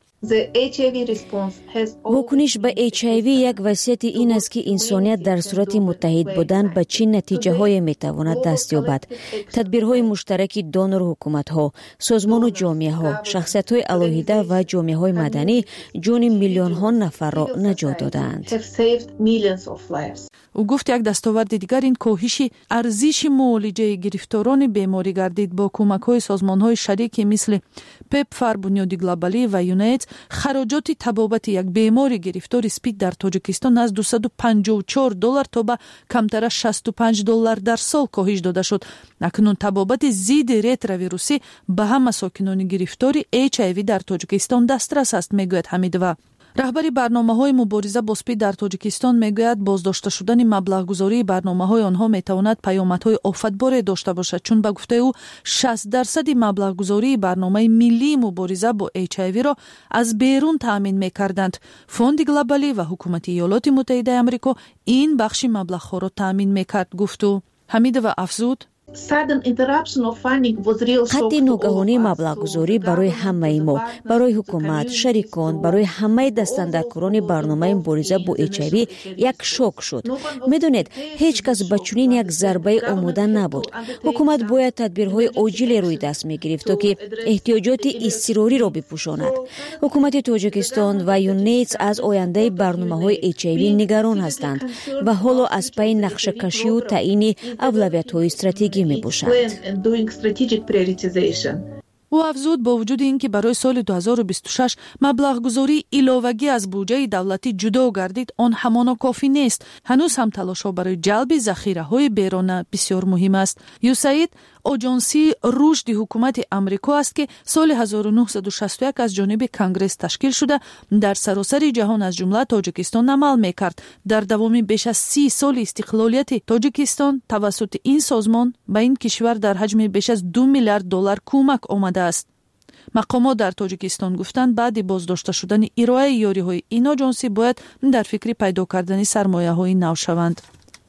واکنش به اچ آی وی یک وصیت این است که انسانیت در صورت متحد بودن به چه نتیجه های می تواند دست یابد. تدبیرهای مشترک دونر و حکومت ها، سازمان و جامعه ها، شخصیت های علاهیده و جامعه های مدنی جون میلیون ها نفر را نجات دادند. او گفت یک دستاورد دیگر این کاهش ارزش معالجه گرفتاران بیماری گردید. با کمک های سازمان های شریک مثل پپفر، بنیاد گلوبالی و یونایتد خراجات طبابت یک بیماری گرفتار سپید در تاجیکستان از دویست و پنجاه و چهار دلار تا به کمتر از شصت و پنج دلار در سال کاهش داده شد. اکنون طبابت ضد ریتروویروسی به همه ساکنان گرفتار اچ آی وی در تاجیکستان دسترس است، میگوید حمیدова. رهبری برنامه‌های مبارزه با سپید در تاجیکستان میگوید بازداشته شدن مبلغ گذاری برنامه‌های آنها میتواند پیامدهای آفتبار داشته باشد، چون به گفته او شصت درصد مبلغ گذاری برنامه ملی مبارزه با اچ آی وی را از بیرون تامین میکردند. فوند گلوبالی و حکومت ایالات متحده آمریکا این بخش مبلغ‌ها را تامین میکرد، گفت او. حمیدова افزود خط ناگهانی مبلغ گذاری برای همه ما، برای حکومت، شریکان، برای همه دستاندرکاران برنامه مبارزه با اچ آی وی یک شوک شد. میدونید هیچ کس به چنین یک ضربه آماده نبود. حکومت باید تدبیرهای عاجل روی دست میگرفت تا که احتیاجات اضطراری را بپوشاند. حکومت تاجیکستان و یونایتد از آینده برنامه‌های اچ آی وی نگران هستند و حالا از پی نقشه کشی و تعیین اولویت‌های استراتژیکی می باشد. او افزود با وجود اینکه برای سال دو هزار و بیست و شش مبلغ گذاری علاوگی از بودجه دولتی جدا گردید، آن همانا کافی نیست. هنوز هم تلاش‌ها برای جلب ذخیره‌های بیرون بسیار مهم است. یوسعید آژانسی رشد حکومت آمریکا است که سال هزار و نهصد و شصت و یک از جانب کنگره تشکیل شده در سراسر جهان از جمله تاجیکستان عمل می‌کرد. در دوام بیش از سی سال استقلالیت تاجیکستان توسط این سازمان به این کشور در حجم بیش از دو میلیارد دلار کمک آمده است. مقامات در تاجیکستان گفتند بعد بازداشته شدن ارائه یاری‌های این آژانسی باید در فکر پیدا کردن سرمایه‌های نو شوند.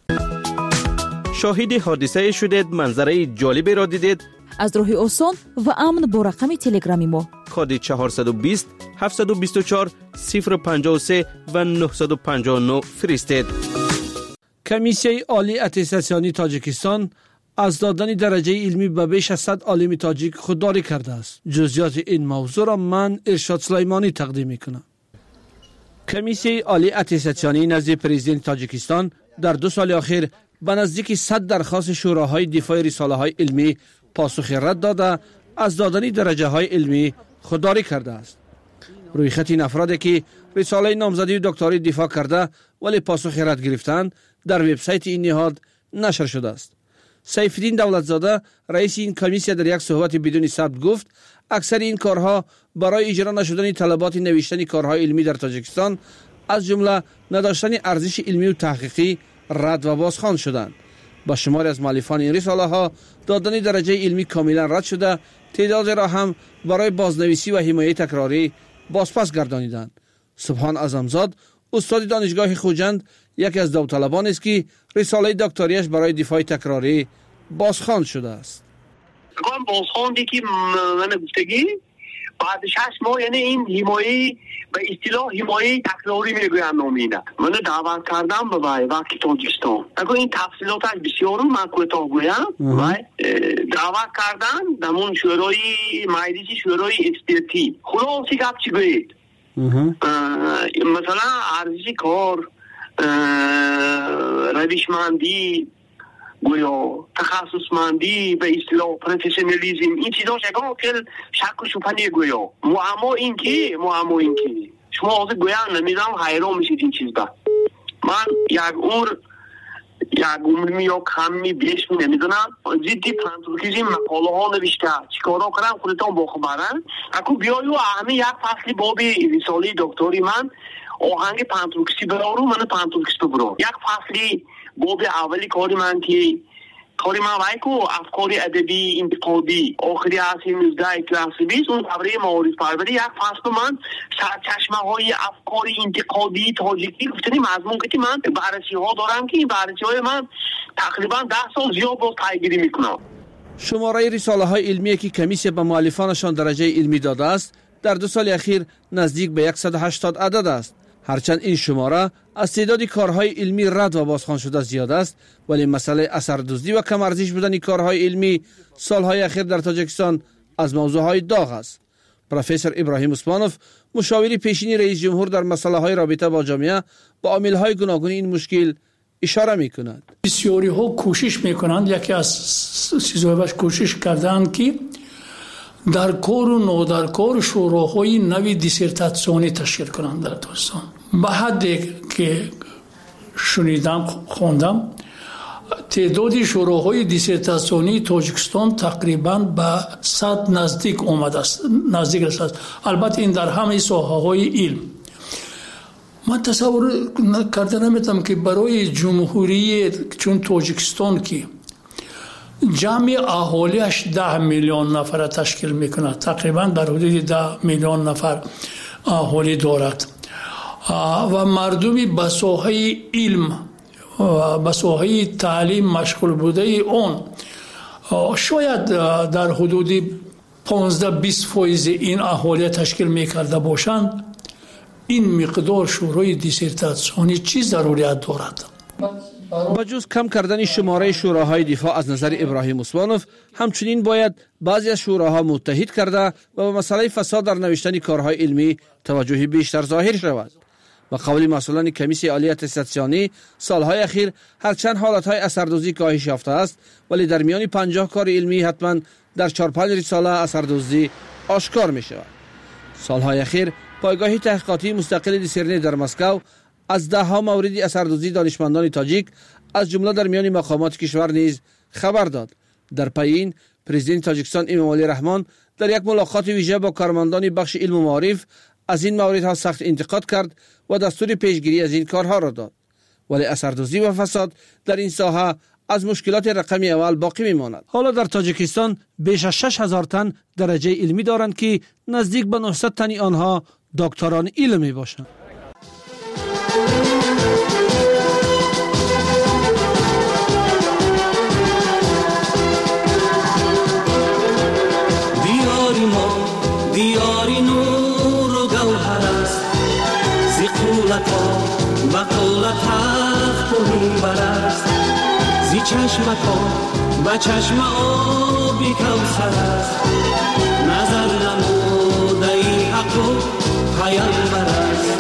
شاهد حادثه شدید، منظره جالبی را دیدید؟ از راه آسان و امن با رقم تلگرامی ما کد چهارصد و بیست هفتصد و بیست و چهار صفر پنجاه و سه و نهصد و پنجاه و نه فرستید. کمیسیون عالی اتستاسیونی تاجیکستان از دادن درجه علمی به بیش از صد عالم تاجیک خودداری کرده است. جزئیات این موضوع را من ارشاد سلیمانی تقدیم میکنم. کمیسیون عالی اتستاسیونی نزد پرزیدنت تاجیکستان در دو سال اخیر به نزدیک صد درخواست شوراهای دفاع رساله های علمی پاسخ رد داده از دادن درجه های علمی خودداری کرده است. روی خط این افرادی که رساله نامزدی و دکتری دفاع کرده ولی پاسخ رد گرفتند در وبسایت این نهاد نشر شده است. سیفالدین دولتزاده رئیس این کمیسیون در یک صحبت بدون ثبت گفت اکثر این کارها برای اجرا نشدن طلبات نوشتن کارهای علمی در تاجیکستان از جمله نداشتن ارزش علمی و تحقیقی رد و بازخوان شدند. با شماری از مؤلفان این رساله ها دادن درجه علمی کاملا رد شده، تعداد را هم برای بازنویسی و حمایت تکراری بازپس گردانیدند. سبحان اعظمزاد استاد دانشگاه خوجند یکی از داوطلبان است که رساله دکتریش برای دفاع تکراری بازخوان شده است. گام بازخواندی که من گفتگی بعد شش ماه، یعنی این حمایت به اصطلاح حمایت تکراری میگویم نامینه. من دعوت کردم به وقتی تاجیکستان. اگه این تفصیلاتش بسیار من کوتاه گویم، دعوت کردن دمون شورای مجلس شورای اکسپرتی. خلاصی گپ چی گوید؟ مثلا ارزش کار، روشمندی، گویا تخصصمندی، به اصطلاح پروفسیونالیسم، این چیزا شگاه که شک و شبهه گویا. معما این که معما این که شما از گویا نمیدونم حیران میشید این چیز با. من یک عمر یک عمر یا کمی بیش می نمیدونم جدی پانتورکیزم مقاله ها نوشته چیکارا کردم خودتون با خبرن. اكو بیایو همه یک فصلی باب رساله دکتری من آهنگ پانتورکیسی برارو من پانتورکیس برو. یک فصلی باب اولی کاری من که کاری من وای کو افکار ادبی انتقادی آخری اصل نوزده کلاس بیست اون دوره معارف پروری یک فصل من سرچشمه های افکار انتقادی تاجیکی گفتنی مضمون که من بررسی ها دارم که این بررسی های من تقریبا ده سال زیاد باز پیگیری میکنم. شماره رساله های علمی که کمیسیون به مؤلفانشان درجه علمی داده است در دو سال اخیر نزدیک به صد و هشتاد عدد است. هرچند این شماره از تعداد کارهای علمی رد و بازخوان شده زیاد است، ولی مسئله اثردزدی و کم ارزش بودن کارهای علمی سالهای اخیر در تاجیکستان از موضوعهای داغ است. پروفسور ابراهیم اسمانوف مشاور پیشین رئیس جمهور در مسائل های رابطه با جامعه با عامل‌های گوناگون این مشکل اشاره می‌کند. بسیاری ها کوشش می‌کنند، یکی از چیزهای باش کوشش کردند که در کار و نادرکار شوراهای نوی دیسرتاسیونی تشکیل کنند در تاجیکستان. به حدی که شنیدم خوندم تعداد شوراهای دیسرتاسیونی تاجیکستان تقریبا به صد نزدیک آمده است، نزدیک است. البته این در همه ساحه‌های علم. من تصور کرده نمیتونم که برای جمهوری چون تاجیکستان که جمعی اهالیش ده میلیون نفر تشکیل میکنه، تقریبا در حدود ده میلیون نفر اهالی دارد و مردمی به ساحه علم و به ساحه تعلیم مشغول بوده اون شاید در حدود پانزده بیست فیصد این اهالی تشکیل میکرده باشند. این مقدار شورای دیسرتاسیونی چی ضروریت دارد؟ با جز کم کردن شماره شوراهای دفاع از نظر ابراهیم اسمانوف، همچنین باید بعضی از شوراها متحد کرده و به مسئله فساد در نوشتن کارهای علمی توجه بیشتر ظاهر شود. با قول مسئولان کمیسیون عالی اتستاسیونی سالهای اخیر هرچند حالتهای اثردوزی کاهش یافته است، ولی در میان پنجاه کار علمی حتما در چهار پنج رساله اثردوزی آشکار می شود. سالهای اخیر پایگاه تحقیقاتی مستقل دیسرنی در مسکو از ده ها مورد اثردوزی دانشمندان تاجیک از جمله در میان مقامات کشور نیز خبر داد، در پی این پرزیدنت تاجیکستان امامعلی رحمان در یک ملاقات ویژه با کارمندان بخش علم و معارف از این موردها سخت انتقاد کرد و دستور پیشگیری از این کارها را داد. ولی اثردوزی و فساد در این ساحه از مشکلات رقمی اول باقی میماند. حالا در تاجیکستان بیش از شش هزار تن درجه علمی دارند که نزدیک به نهصد تن آنها دکتران علم می باشند. دیاری ما دیاری نور و گوهر است، زی قولت ها بقولت هفت و میبر است، زی چشم ها به چشم آبی کوثر است، نظر نموده ای حق و پیامبر است.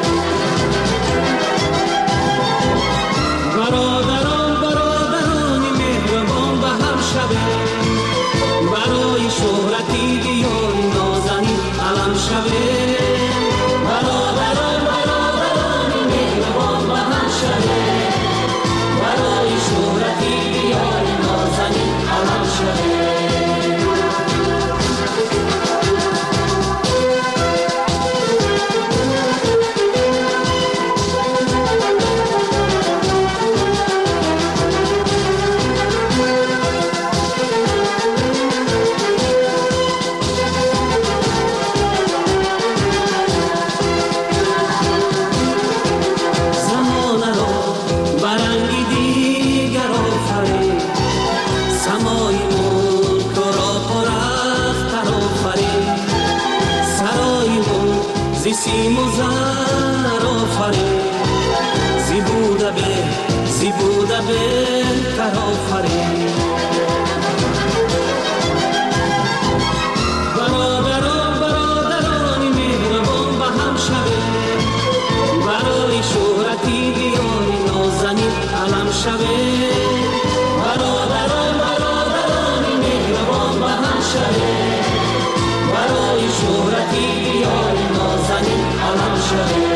برادران برادران مهربان به هم شوه، برای شهرتی دیار نازنین علم شوه. برادران برادران مهربان به هم شوه، برای شهرتی دیار نازنین علم شوه. سیم و زر آفرین، زی بوده به زی بوده به تر آفرین. برادران برادران مهربان به هم شوه، برای شهرتی دیاری نازنین علم شوه. برادران برادران مهربان به هم شوه، برای شهرتی دیاری نازنین علم شوه.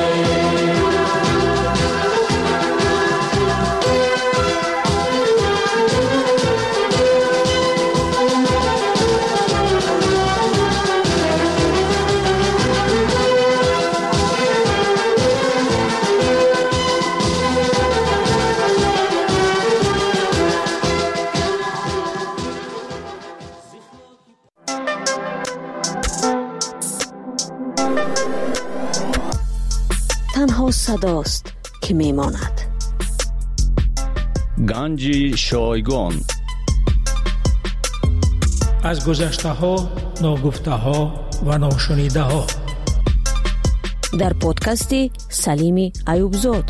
تنها صداست که میماند. گنج شایگان. از گذشته ها، ناگفته ها و ناشنیده ها. در پادکستی سلیمی ایوبزاد.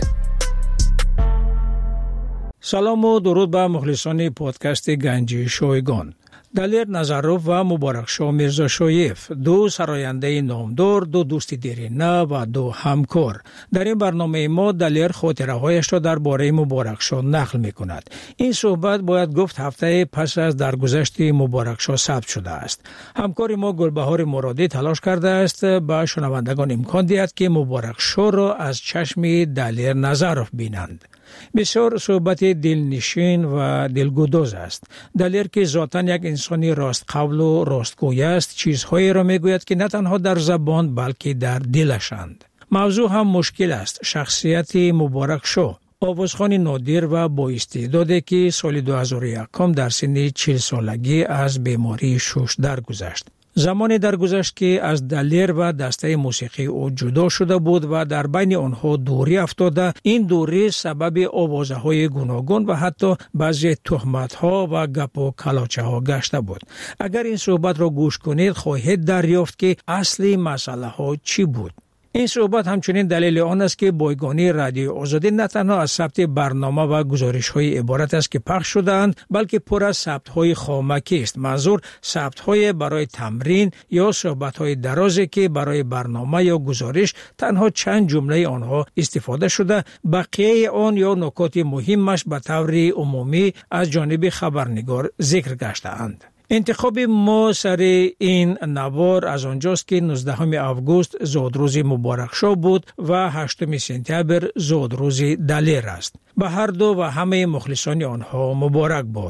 سلام و درود به مخلصان پادکست گنج شایگان. دلیر نظروف و مبارکشاه میرزا شایف، دو سراینده نامدار، دو دوست دیرینه و دو همکار. در این برنامه ما دلیر خاطره هایش را درباره مبارکشاه نقل می کند. این صحبت باید گفت هفته پس از درگذشت مبارکشاه ثبت شده است. همکار ما گلبهار مرادی تلاش کرده است به شنوندگان امکان دهد که مبارکشاه را از چشم دلیر نظروف بینند. بسیار صحبت دلنشین و دلگداز است. دلیر که ذاتاً یک انسانی راست قول و راستگوی است، چیزهایی را میگوید که نه تنها در زبان بلکه در دلشند. موضوع هم مشکل است. شخصیت مبارکشاه، آوازخوان نادر و با استعدادی که سال دو هزار و یک در سن چهل سالگی از بیماری شش درگذشت. زمانی درگذشت که از دلیر و دسته موسیقی او جدا شده بود و در بین آنها دوری افتاده. این دوری سبب آوازه های گوناگون و حتی بعضی تهمت ها و گپ و کلاچه ها گشته بود. اگر این صحبت را گوش کنید خواهید دریافت که اصلی مسئله ها چی بود. این صحبت همچنین دلیل آن است که بایگانی رادیو آزادی نه تنها از ثبت برنامه و گزارش های عبارت است که پخش شده‌اند، بلکه پر از ثبت های خامکی است. منظور ثبت های برای تمرین یا صحبت های درازی که برای برنامه یا گزارش تنها چند جمله آنها استفاده شده، بقیه آن یا نکات مهمش به طور عمومی از جانب خبرنگار ذکر گشته‌اند. انتخاب ما سر این نوار از آنجاست که نوزدهم آگوست زادروز مبارکشاه بود و هشتم سپتامبر زادروز دلیر است. به هر دو و همه مخلصان آنها مبارک باد.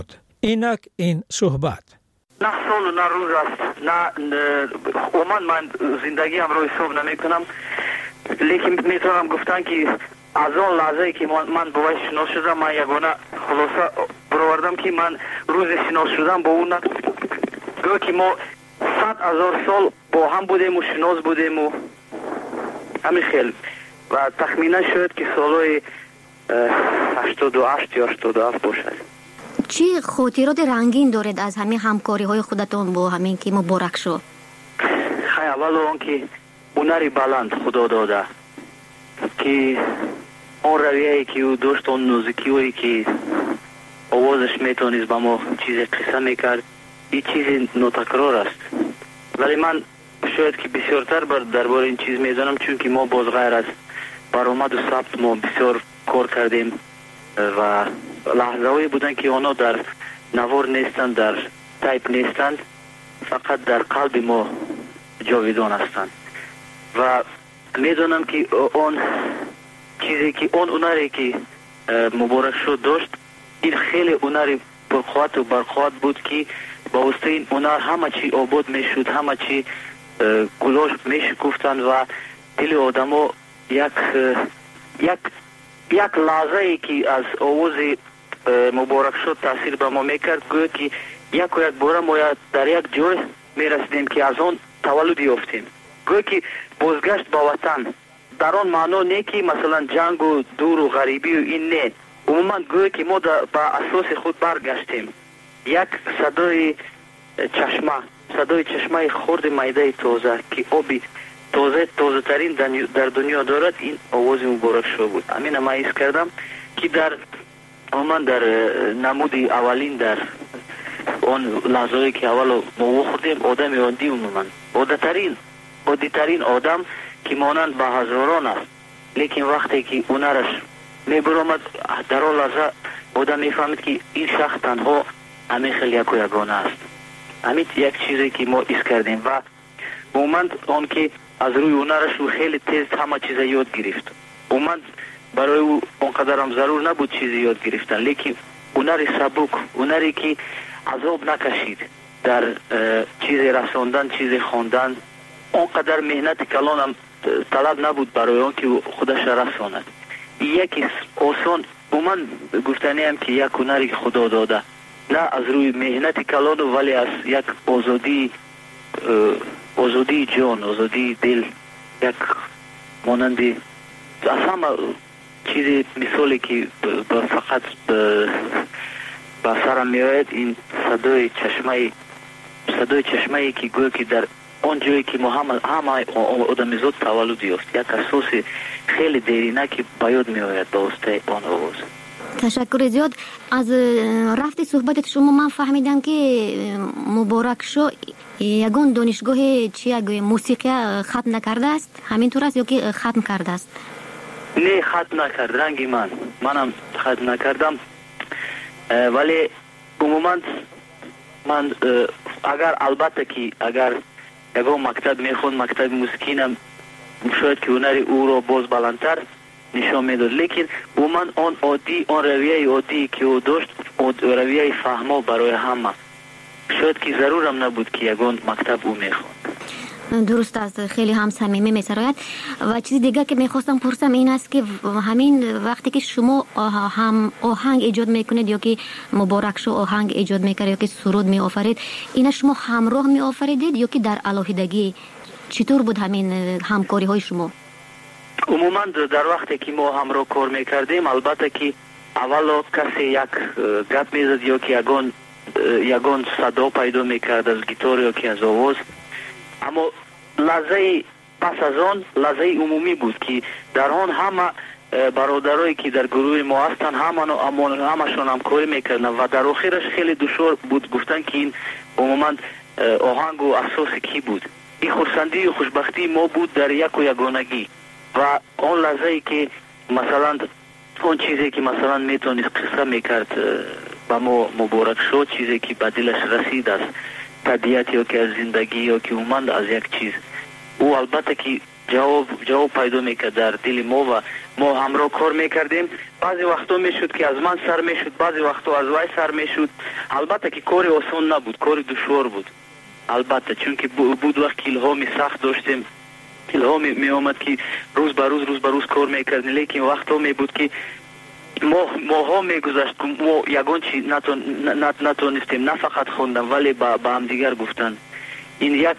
اینک این صحبت نه سال و نه روز است، نه عموما من زندگی هم رو حساب نمی کنم، لیکن میتونم گفتن که از آن لحظه که من با وی شناس شدم، من یگانه خلاصه برآوردم که من روز شناس شدم با اون گویا که ما صد هزار سال با هم بودیم و شناس بودیم و همین خیلی و تخمینا شد که سالهای هشتاد و هشت یا هشتاد و هفت باشد. چی خاطرات رنگین دارید از همین همکاری های خودتون با همین که مبارک شو؟ خیلی اول اون که هنری بلند خدا داده که اون رویه‌ای که او داشت، اون نوزکی‌هایی که آوازش میتونست با ما چیز قصه میکرد، این چیز ناتکرار است. ولی من شاید که بسیارتر بر درباره این چیز میدانم، چون که ما باز غیر از برآمد و ثبت ما بسیار کار کردیم و لحظه هایی بودن که آنها در نوار نیستند، در تایپ نیستند، فقط در قلب ما جاویدان هستند و میدانم که اون چیزی که اون هنری که مبارک شد داشت، این خیلی هنری پرقوت و برقوت بود که با واسطه این هنر همه چی آباد میشد، همه چی گلاش میشکفتند و دل آدما یک یک یک لحظه ای که از آواز مبارک شد تاثیر به ما میکرد، گویا که یک و یک باره ما در یک جای میرسیدیم که از آن تولد یافتیم، گویا که بازگشت با وطن. در آن معنا نه که مثلا جنگ و دور و غریبی و این نه، عموما گویا که ما با اساس خود برگشتیم. یک صدای چشمه، صدای چشمه خرد میده تازه که آبی تازه تازه ترین در دنیا دارد، این آواز مبارک شو بود. همین ما حس کردم که در عموما در نمود اولین در اون لحظه‌ای که اول ما خوردیم آدم عادی، عموما عادی‌ترین عادی‌ترین آدم که مانند به هزاران است، لیکن وقتی که اونرش میبرامد در اون لحظه آدم میفهمید که این شخص تنها همین خیلی یک و یگانه است. همین یک چیزی که ما حس کردیم و عموما اون که از روی هنرش او خیلی تیز همه چیز یاد گرفت. عموما برای او اونقدر هم ضرور نبود چیزی یاد گرفتن، لیکن هنر سبک، هنری که عذاب نکشید در چیز رساندن، چیز خواندن، اونقدر مهنت کلان هم طلب نبود برای اون که خودش رساند. یکی آسان عموما گفتنی هم که یک هنری خدا داده، نه از روی مهنت کلان ولی از یک آزادی آزادی جان، آزادی دل، یک مانندی از همه چیزی مثالی که فقط به سرم میآید این صدای چشمه، صدای چشمه که گویا که در آن جایی که ما همه همه آدمیزاد تولد یافت، یک اساس خیلی دیرینه که باید میآید با واسطه آن آواز. تشکر زیاد. از رفت صحبت شما من فهمیدم که مبارک شو یگان دانشگاه چی موسیقی ختم نکرده است، همینطور است یا که ختم کرده است؟ نه ختم نکرد، رنگی من منم ختم نکردم، ولی عموما من اگر البته که اگر یگان مکتب میخوند، مکتب موسیقینم شاید که هنری او رو باز بلندتر نشان میداد، لیکن عموما آن عادی، آن رویه عادی که او داشت، رویه فهما برای همه، شاید که ضرورم نبود که یگان مکتب او میخوند. درست است، خیلی هم صمیمی میسراید. و چیز دیگه که میخواستم پرسم این است که همین وقتی که شما هم آهنگ ایجاد میکنید یا که مبارک شو آهنگ ایجاد میکرد یا که سرود میآفرید، اینا شما همراه میآفریدید یا که در علاهیدگی؟ چطور بود همین همکاری های شما؟ عموما در وقتی که ما همراه کار میکردیم، البته که اول کسی یک گپ میزد یا که یگان یگان صدا پیدا میکرد از گیتار یا که از آواز، اما لحظه پس از آن لحظه عمومی بود که در آن همه برادرایی که در گروه ما هستن همه همشون همکاری میکردن و در آخرش خیلی دشوار بود گفتن که این عموما آهنگ و اساس کی بود. این خرسندی و خوشبختی ما بود در یک و یگانگی و اون لحظه ای که مثلا اون چیزی که مثلا میتونست قصه میکرد با ما مبارک شد، چیزی که به دلش رسید از طبیعت یا که از زندگی یا که اومد از یک چیز، او البته که جواب جواب پیدا میکرد در دل ما و ما همراه کار میکردیم. بعضی وقتا میشد که از من سر میشد، بعضی وقتا از وای سر میشد. البته که کار آسان نبود، کار دشوار بود البته، چون که بود وقت الهامی سخت داشتیم، الهامی می آمد که روز به روز روز به روز کار میکردیم، لیکن وقتا می بود که ما ماها میگذشت که ما یگان چی نتونستیم نه فقط خوندم ولی با, با هم دیگر گفتن. این یک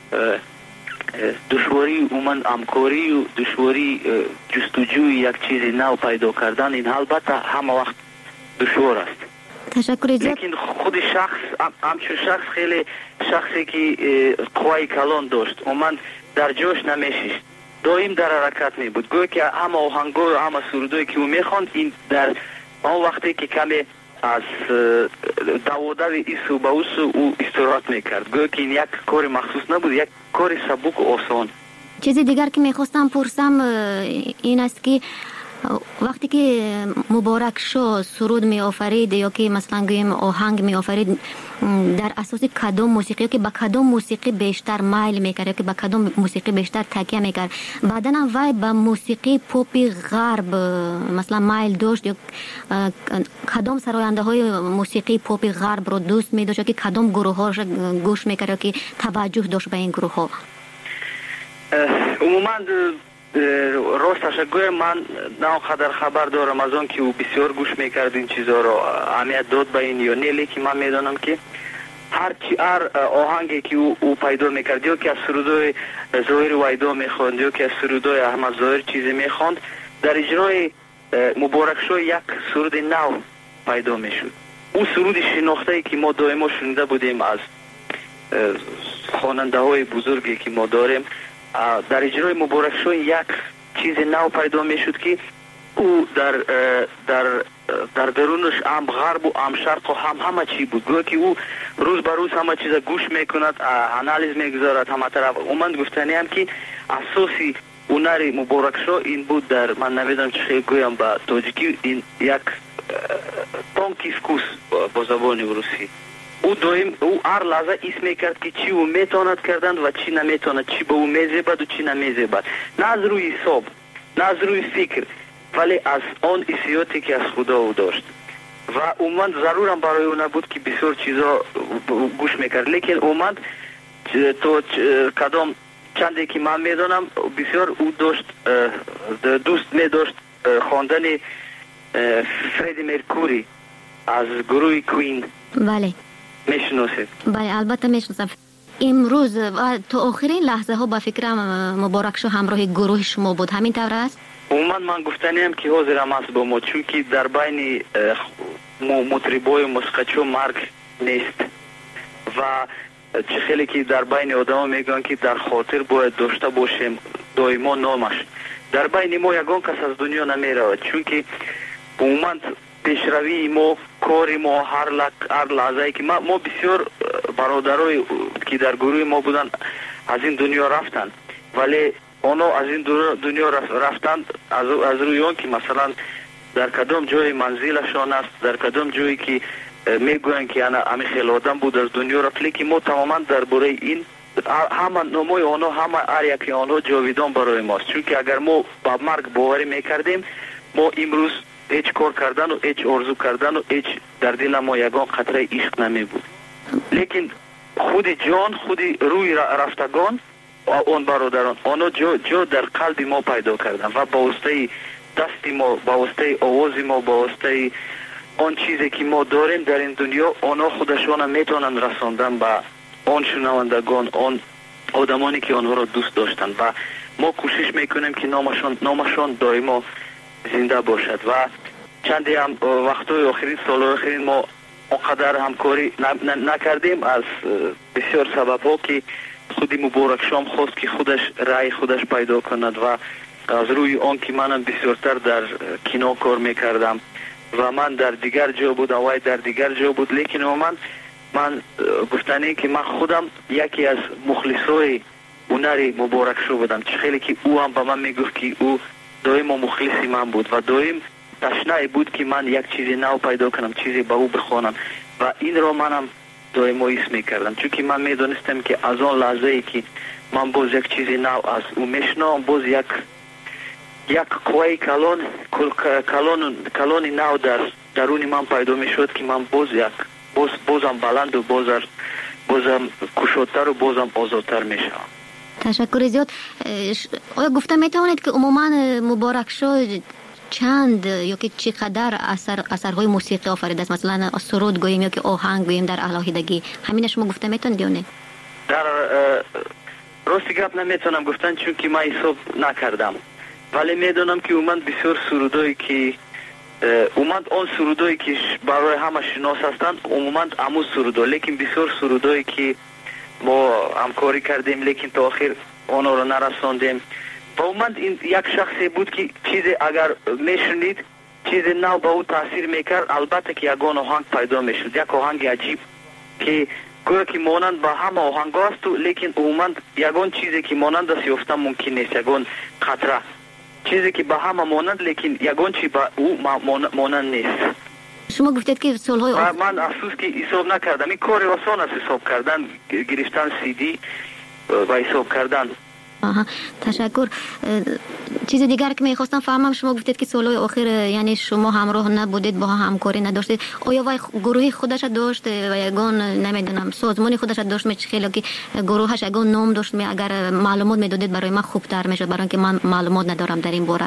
دشواری اومن همکاری و دشواری جستجوی یک چیز نو پیدا کردن، این البته همه وقت دشوار است. تشکر. لیکن خود شخص همچون شخص خیلی شخصی که قوای کلان داشت، اومن در جوش نمیشیست، دائم در حرکت می بود. گویا که همه آهنگا و همه سرودایی که او میخواند این در آن وقتی که کمی از دوادو ایسو با اوسو او استراحت میکرد. گویا که این یک کار مخصوص نبود، یک کار سبک و آسان. چیزی دیگر که میخواستم پرسم این است که وقتی که مبارک شو سرود می آفرید یا که مثلا گویم آهنگ می آفرید، در اساس کدام موسیقی که با کدام موسیقی بیشتر مایل میکرد یا که با کدام موسیقی بیشتر تکیه میکرد؟ بعداً هم وای با موسیقی پاپی غرب مثلا مایل داشت یا کدام سراینده های موسیقی پاپی غرب رو دوست می داشت یا که کدام گروه هاش گوش میکرد یا که توجه داشت به این گروه ها؟ عموما راستش گویم من نه قدر خبر دارم از اون که او بسیار گوش میکرد این چیزا رو، اهمیت داد به این یا نه، لیکن من میدانم که هر چی هر آهنگی که او, او پیدا میکرد یا که از سرودای ظاهر وایدا میخواند یا که از سرودای احمد ظاهر چیزی میخواند، در اجرای مبارک شو یک سرود نو پیدا میشد. اون سرود شناخته که ما دائما شنیده بودیم از خواننده های بزرگی که ما داریم، در اجرای مبارک شو یک چیز نو پیدا میشد که او در در در درونش هم غرب و هم شرق و هم همه چی بود. گویا که او روز به روز همه چیز گوش میکند، انالیز میگذارد همه طرف. اومد گفتنی هم که اساسی هنر مبارک شو این بود، در من نمیدونم چه گویم با تاجیکی، این یک تانکیسکوس با زبان روسی. او دویم او هر لحظه اسم میکرد که چی او میتواند کردند و چی نمیتواند، چی به او میزیبد و چی نمیزیبد، نه از روی حساب نه از روی فکر ولی از آن حسیاتی که از خدا او داشت. و اومد ضرورم برای او نبود که بسیار چیزا گوش میکرد، لیکن اومد تو کدام چندی که من میدانم بسیار او داشت دوست میداشت خواندن فردی مرکوری از گروه کوین. بله میشناسید؟ بله البته میشناسم. امروز و تا آخرین لحظه ها با فکرم مبارک شو همراه گروه شما بود، همین طور است؟ عموما من گفتنیم که حاضرم است با ما، چون که در بین مطربای موسیقیچو مرگ نیست و چه خیلی که در بین آدم میگن که در خاطر باید داشته باشیم دائما نامش. در بین ما یگان کس از دنیا نمیره، چون که عموما پیشروی ما، کاری ما، هر لک هر لحظه که ما, ما بسیار برادرای که در گروه ما بودن از این دنیا رفتن، ولی اونا از این دنیا رفتن از, از روی اون که مثلا در کدام جای منزلشان است، در کدام جایی که میگوین که انا همه خیلی آدم بود از دنیا رفت، لیکن ما تماما در باره این همه نمای آنها همه هر یکی آنها جاویدان برای ماست، چون که اگر ما با مرگ باوری میکردیم ما امروز هیچ کار کردن و هیچ آرزو کردن و هیچ در دل ما یگان قطره عشق نمی بود، لیکن خود جان خود روی رفتگان آن برادران آنها جو, جو در قلب ما پیدا کردن و با واسطه دست ما، با واسطه آواز ما، با واسطه آن چیزی که ما داریم در این دنیا آنها خودشان میتونن رساندن به آن شنوندگان، آن آدمانی که آنها را دوست داشتن و ما کوشش میکنیم که نامشان نامشان دائما زنده باشد. و چندی هم وقتای آخرین سال آخرین ما اونقدر همکاری نکردیم از بسیار سبب ها که خودی مبارک شام خواست که خودش رای خودش پیدا کند و از روی آن که منم بسیارتر در کینو کار میکردم و من در دیگر جا بود و در دیگر جا بود، لیکن من من گفتنی که من خودم یکی از مخلصای هنر مبارک شو بودم، چه خیلی که او هم به من میگفت که او دائم مخلصی من بود و دائم تشنه بود که من یک چیزی نو پیدا کنم، چیزی به او بخوانم و این را منم دائم ایس میکردم، چون که من میدونستم که از آن لحظه ای که من باز یک چیزی نو از او میشنم، باز یک یک قوی کلان کلان کلان نو در درون من پیدا میشد که من باز یک باز بازم بلند و بازم بازم کشودتر و بازم آزادتر میشم. تشکر زیاد. آیا گفته میتوانید که عموما مبارک شو چند یا که چقدر اثر اثرهای موسیقی آفریده است؟ مثلا سرود گوییم یا که آهنگ گوییم در علاهیدگی، همین شما گفته میتونید یا نه؟ در راستی گپ نمیتونم گفتن چون که من حساب نکردم، ولی میدونم که اومد بسیار سرودایی که اومد آن سرودایی که برای همه شناس هستند اومد امو سرودا، لیکن بسیار سرودایی که ما همکاری کردیم لیکن تا آخر آنها رو نرساندیم. و اومد این یک شخصی بود که چیزی اگر میشنید چیز نو به او تاثیر میکرد، البته که یگان آهنگ پیدا میشد، یک آهنگ عجیب که گویا که مانند به همه آهنگ است، لیکن اومد یگان چیزی که مانند است یافتن ممکن نیست، یگان خطره چیزی که به همه مانند لیکن یگان چی به او مانند نیست. شما گفتید که سالهای آخر من افسوس که حساب نکردم. این کار آسان است حساب کردن، گرفتن سی دی و حساب کردن. آها، تشکر. چیز دیگر که میخواستم فهمم، شما گفتید که سالهای آخر یعنی شما همراه نبودید، با همکاری نداشتید. آیا وای گروهی خودش داشت و یگان نمیدونم سازمانی خودش داشت؟ می خیلی که گروهش یگان نام داشت، می اگر معلومات میدادید برای من خوبتر میشد، برای اینکه من معلومات ندارم در این باره.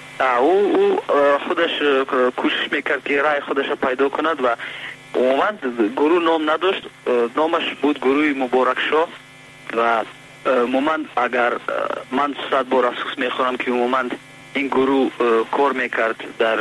او او خودش کوشش میکرد که رای خودش پیدا کند و اومد گروه نام نداشت، نامش بود گروه مبارک شو و مومند اگر من صد بار افسوس میخورم که مومند این گروه کار میکرد در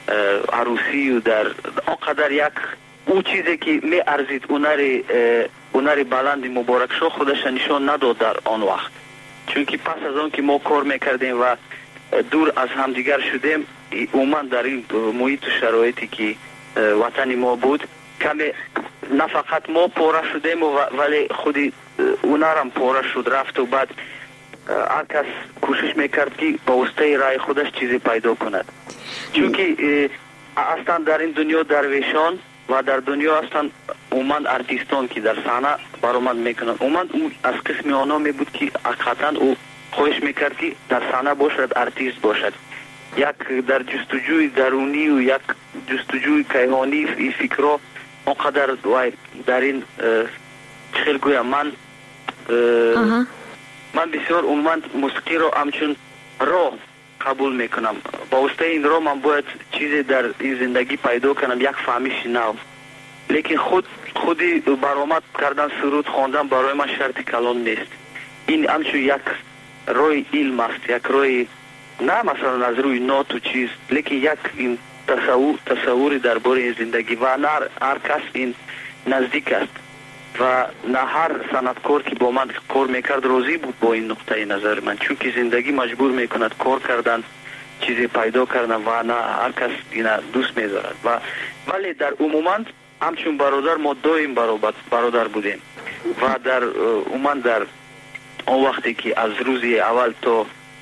عروسی و در آنقدر یک او چیزی که می ارزید اونری اونری بلند مبارک شو خودش نشان نداد در آن وقت، چون که پس از اون که ما کار میکردیم و دور از همدیگر شدیم، اومد در این محیط و شرایطی که وطن ما بود کمی نه فقط ما پاره شدیم ولی خودی اونا هم پاره شد رفت و بعد هر کس کوشش میکرد که با واسطه رای خودش چیزی پیدا کند، چون که اصلا در این دنیا درویشان و در دنیا اصلا اومد ارتیستان که در صحنه برآمد میکنند، اومد او از قسم آنها می بود که حقیقتا او خواهش میکرد که در صحنه باشد، ارتیست باشد، یک در جستجوی درونی و یک جستجوی کیهانی ای فکرها اونقدر در این خیلی گویم من من بسیار اومد موسیقی رو همچون راه قبول میکنم، با واسطه این راه من باید چیزی در این زندگی پیدا کنم، یک فهمیش نو، لیکن خود خودی برآمد کردن سرود خواندن برای من شرط کلان نیست، این همچون یک روی علم است، یک روی نه مثلا از روی نوت و چیز، لیکن یک این تصور تصوری درباره این زندگی و نه هر کس این نزدیک است و نه هر صنعتکار که با من کار میکرد راضی بود با این نقطه نظر من، چون که زندگی مجبور میکند کار کردن چیزی پیدا کردن و نه هر کس این دوست میدارد و ولی در عموما همچون برادر ما دویم برادر بودیم و در عموما در اون وقتی که از روزی اول تا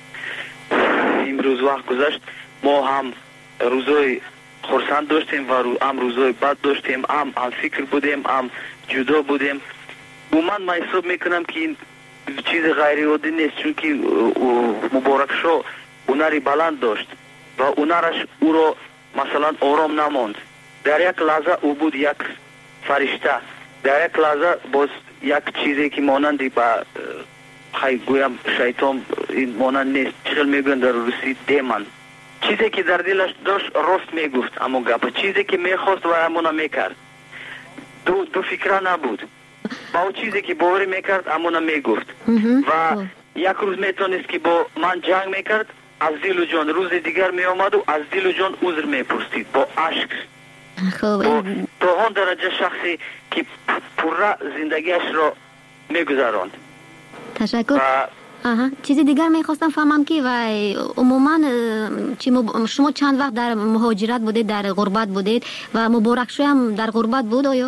امروز وقت گذشت ما هم روزای خرسند داشتیم و هم روزای بد داشتیم، هم هم فکر بودیم، هم جدا بودیم. من من حساب میکنم که این چیز غیر عادی نیست، چون که مبارک شو هنری بلند داشت و هنرش او را مثلا آرام نماند، در یک لحظه او بود یک فرشته، در یک لحظه باز یک چیزی که مانندی با خیلی گویم شیطان این مانند نیست، چخل میگوین در روسی دیمن، چیزی که در دلش داشت راست میگفت، اما گپ چیزی که میخواست و امونا میکرد، دو دو فکره نبود، با او چیزی که باوری میکرد امونا میگفت و یک روز میتونست که با من جنگ میکرد، از دل و جان روز دیگر میامد و از دل و جان عذر میپرسید با عشق، با تا آن درجه شخصی که پره زندگیش را میگذراند. تشکر. آها، چیزی دیگر میخواستم فهمم که و عموما شما چند وقت در مهاجرت بودید، در غربت بودید و مبارک شو هم در غربت بود آیا؟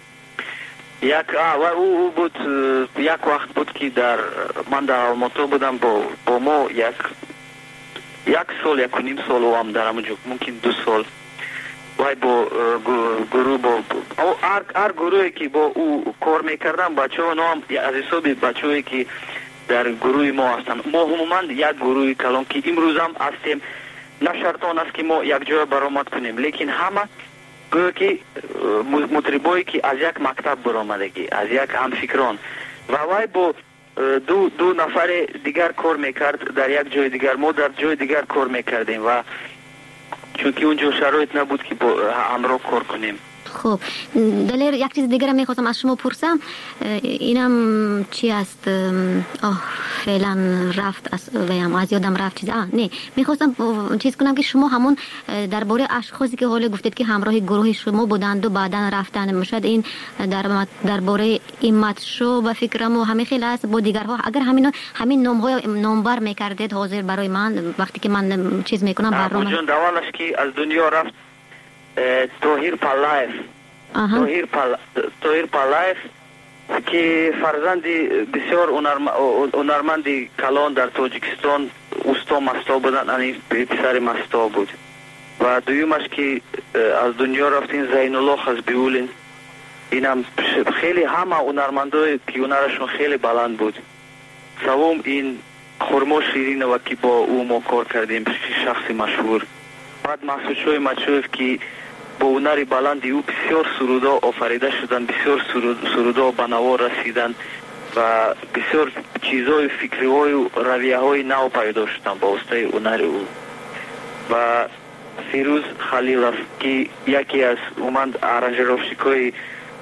یک و او, او بود یک وقت بود که در من در آلماتو بودم با با ما یک یک سال یک و نیم سال و هم در همونجا ممکن دو سال وای با گروه با هر هر گروهی که با او کار میکردم بچه ها نام از حساب بچه هایی که در گروه ما هستند. ما عموما یک گروه کلان که امروز هم هستیم، نه شرط آن است که ما یک جای برآمد کنیم، لیکن همه گویا که مطربایی که از یک مکتب برآمدگی، از یک همفکران و وای با دو دو نفر دیگر کار میکرد در یک جای دیگر، ما در جای دیگر کار میکردیم و چون که اونجا شرایط نبود که با همراه کار کنیم. خب دلیر یک چیز دیگر میخواستم از شما پرسم، اینم چی است؟ آه فعلا رفت از ویم از یادم رفت چیز. آه نه میخواستم چیز کنم که شما همون درباره اشخاصی که حالا گفتید که همراه گروه شما بودند و بعدا رفتن، مشد این در درباره ایمت شو و فکرم و همه خیلی است با دیگرها، اگر همین همین نام‌های نامبر میکردید حاضر برای من وقتی که من چیز میکنم برنامه جون دوالش که از دنیا رفت توهیر پالایف توهیر پال توهیر پالایف که فرزندی بسیار هنرمندی کلان در تاجیکستان اوستا مستا بودن، یعنی پسر مستا بود. و دویمش که از دنیا رفتین زین الله خزبیولین، اینم خیلی همه هنرمندای که هنرشون خیلی بلند بود. سوم این خرما شیرین و که با او ما کار کردیم، شخص مشهور. بعد محسود شوی مچوف که با هنر بلندی او بسیار سرودا آفریده شدن، بسیار سرودا به نوا رسیدن و بسیار چیزهای فکری های و رویه های نو پیدا شدن با واسطه هنر او. و فیروز خلیلوف که یکی از اومد ارنجروفشیکای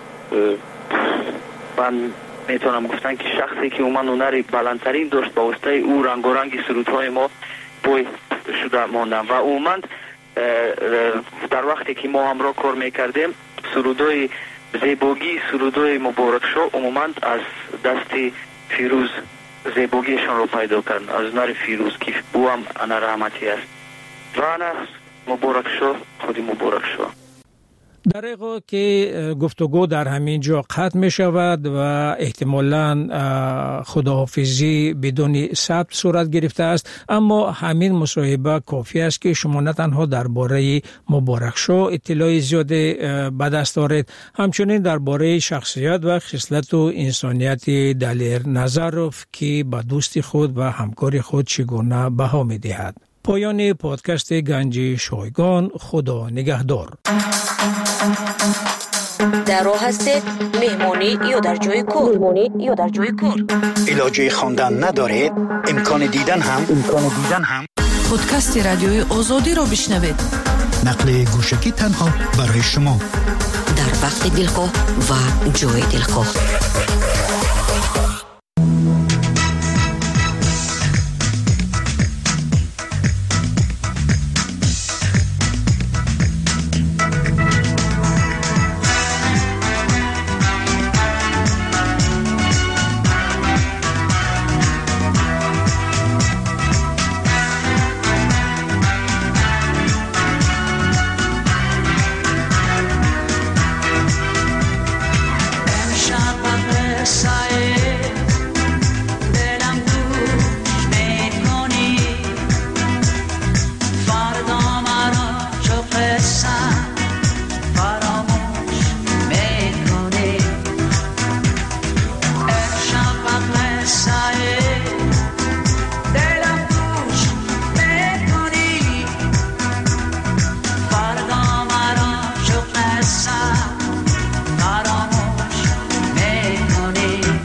من میتونم گفتن که شخصی که اومد هنر بلندترین داشت با واسطه او رنگ و رنگ سرودهای ما پای شده ماندن و اومد در وقتی که ما همراه کار میکردیم سرودای زیباگی سرودای مبارک شو عموما از دست فیروز زیباگیشان رو پیدا کردن، از هنر فیروز که او هم انا رحمتی است و انا مبارک شو خودی مبارک شو. در حقیقت که گفتگو در همین جا قطع می شود و احتمالاً خداحافظی بدون ثبت صورت گرفته است، اما همین مصاحبه کافی است که شما نه تنها درباره مبارک شو اطلاع زیاد به دست دارید، همچنین درباره شخصیت و خصلت و انسانیت دلیر نظروف که به دوستی خود و همکار خود چگونه بها می دهد. پایان پادکست گنج شایگان. خدا نگهدار. در راه هستید مهمانی یا در جای کار مهمانی یا در جای کار علاجه خواندن ندارید، امکان دیدن هم امکان دیدن هم پادکست رادیوی آزادی رو بشنوید، نقل گوشکی تنها برای شما در وقت دلخواه و جای دلخواه. فراموش میکنی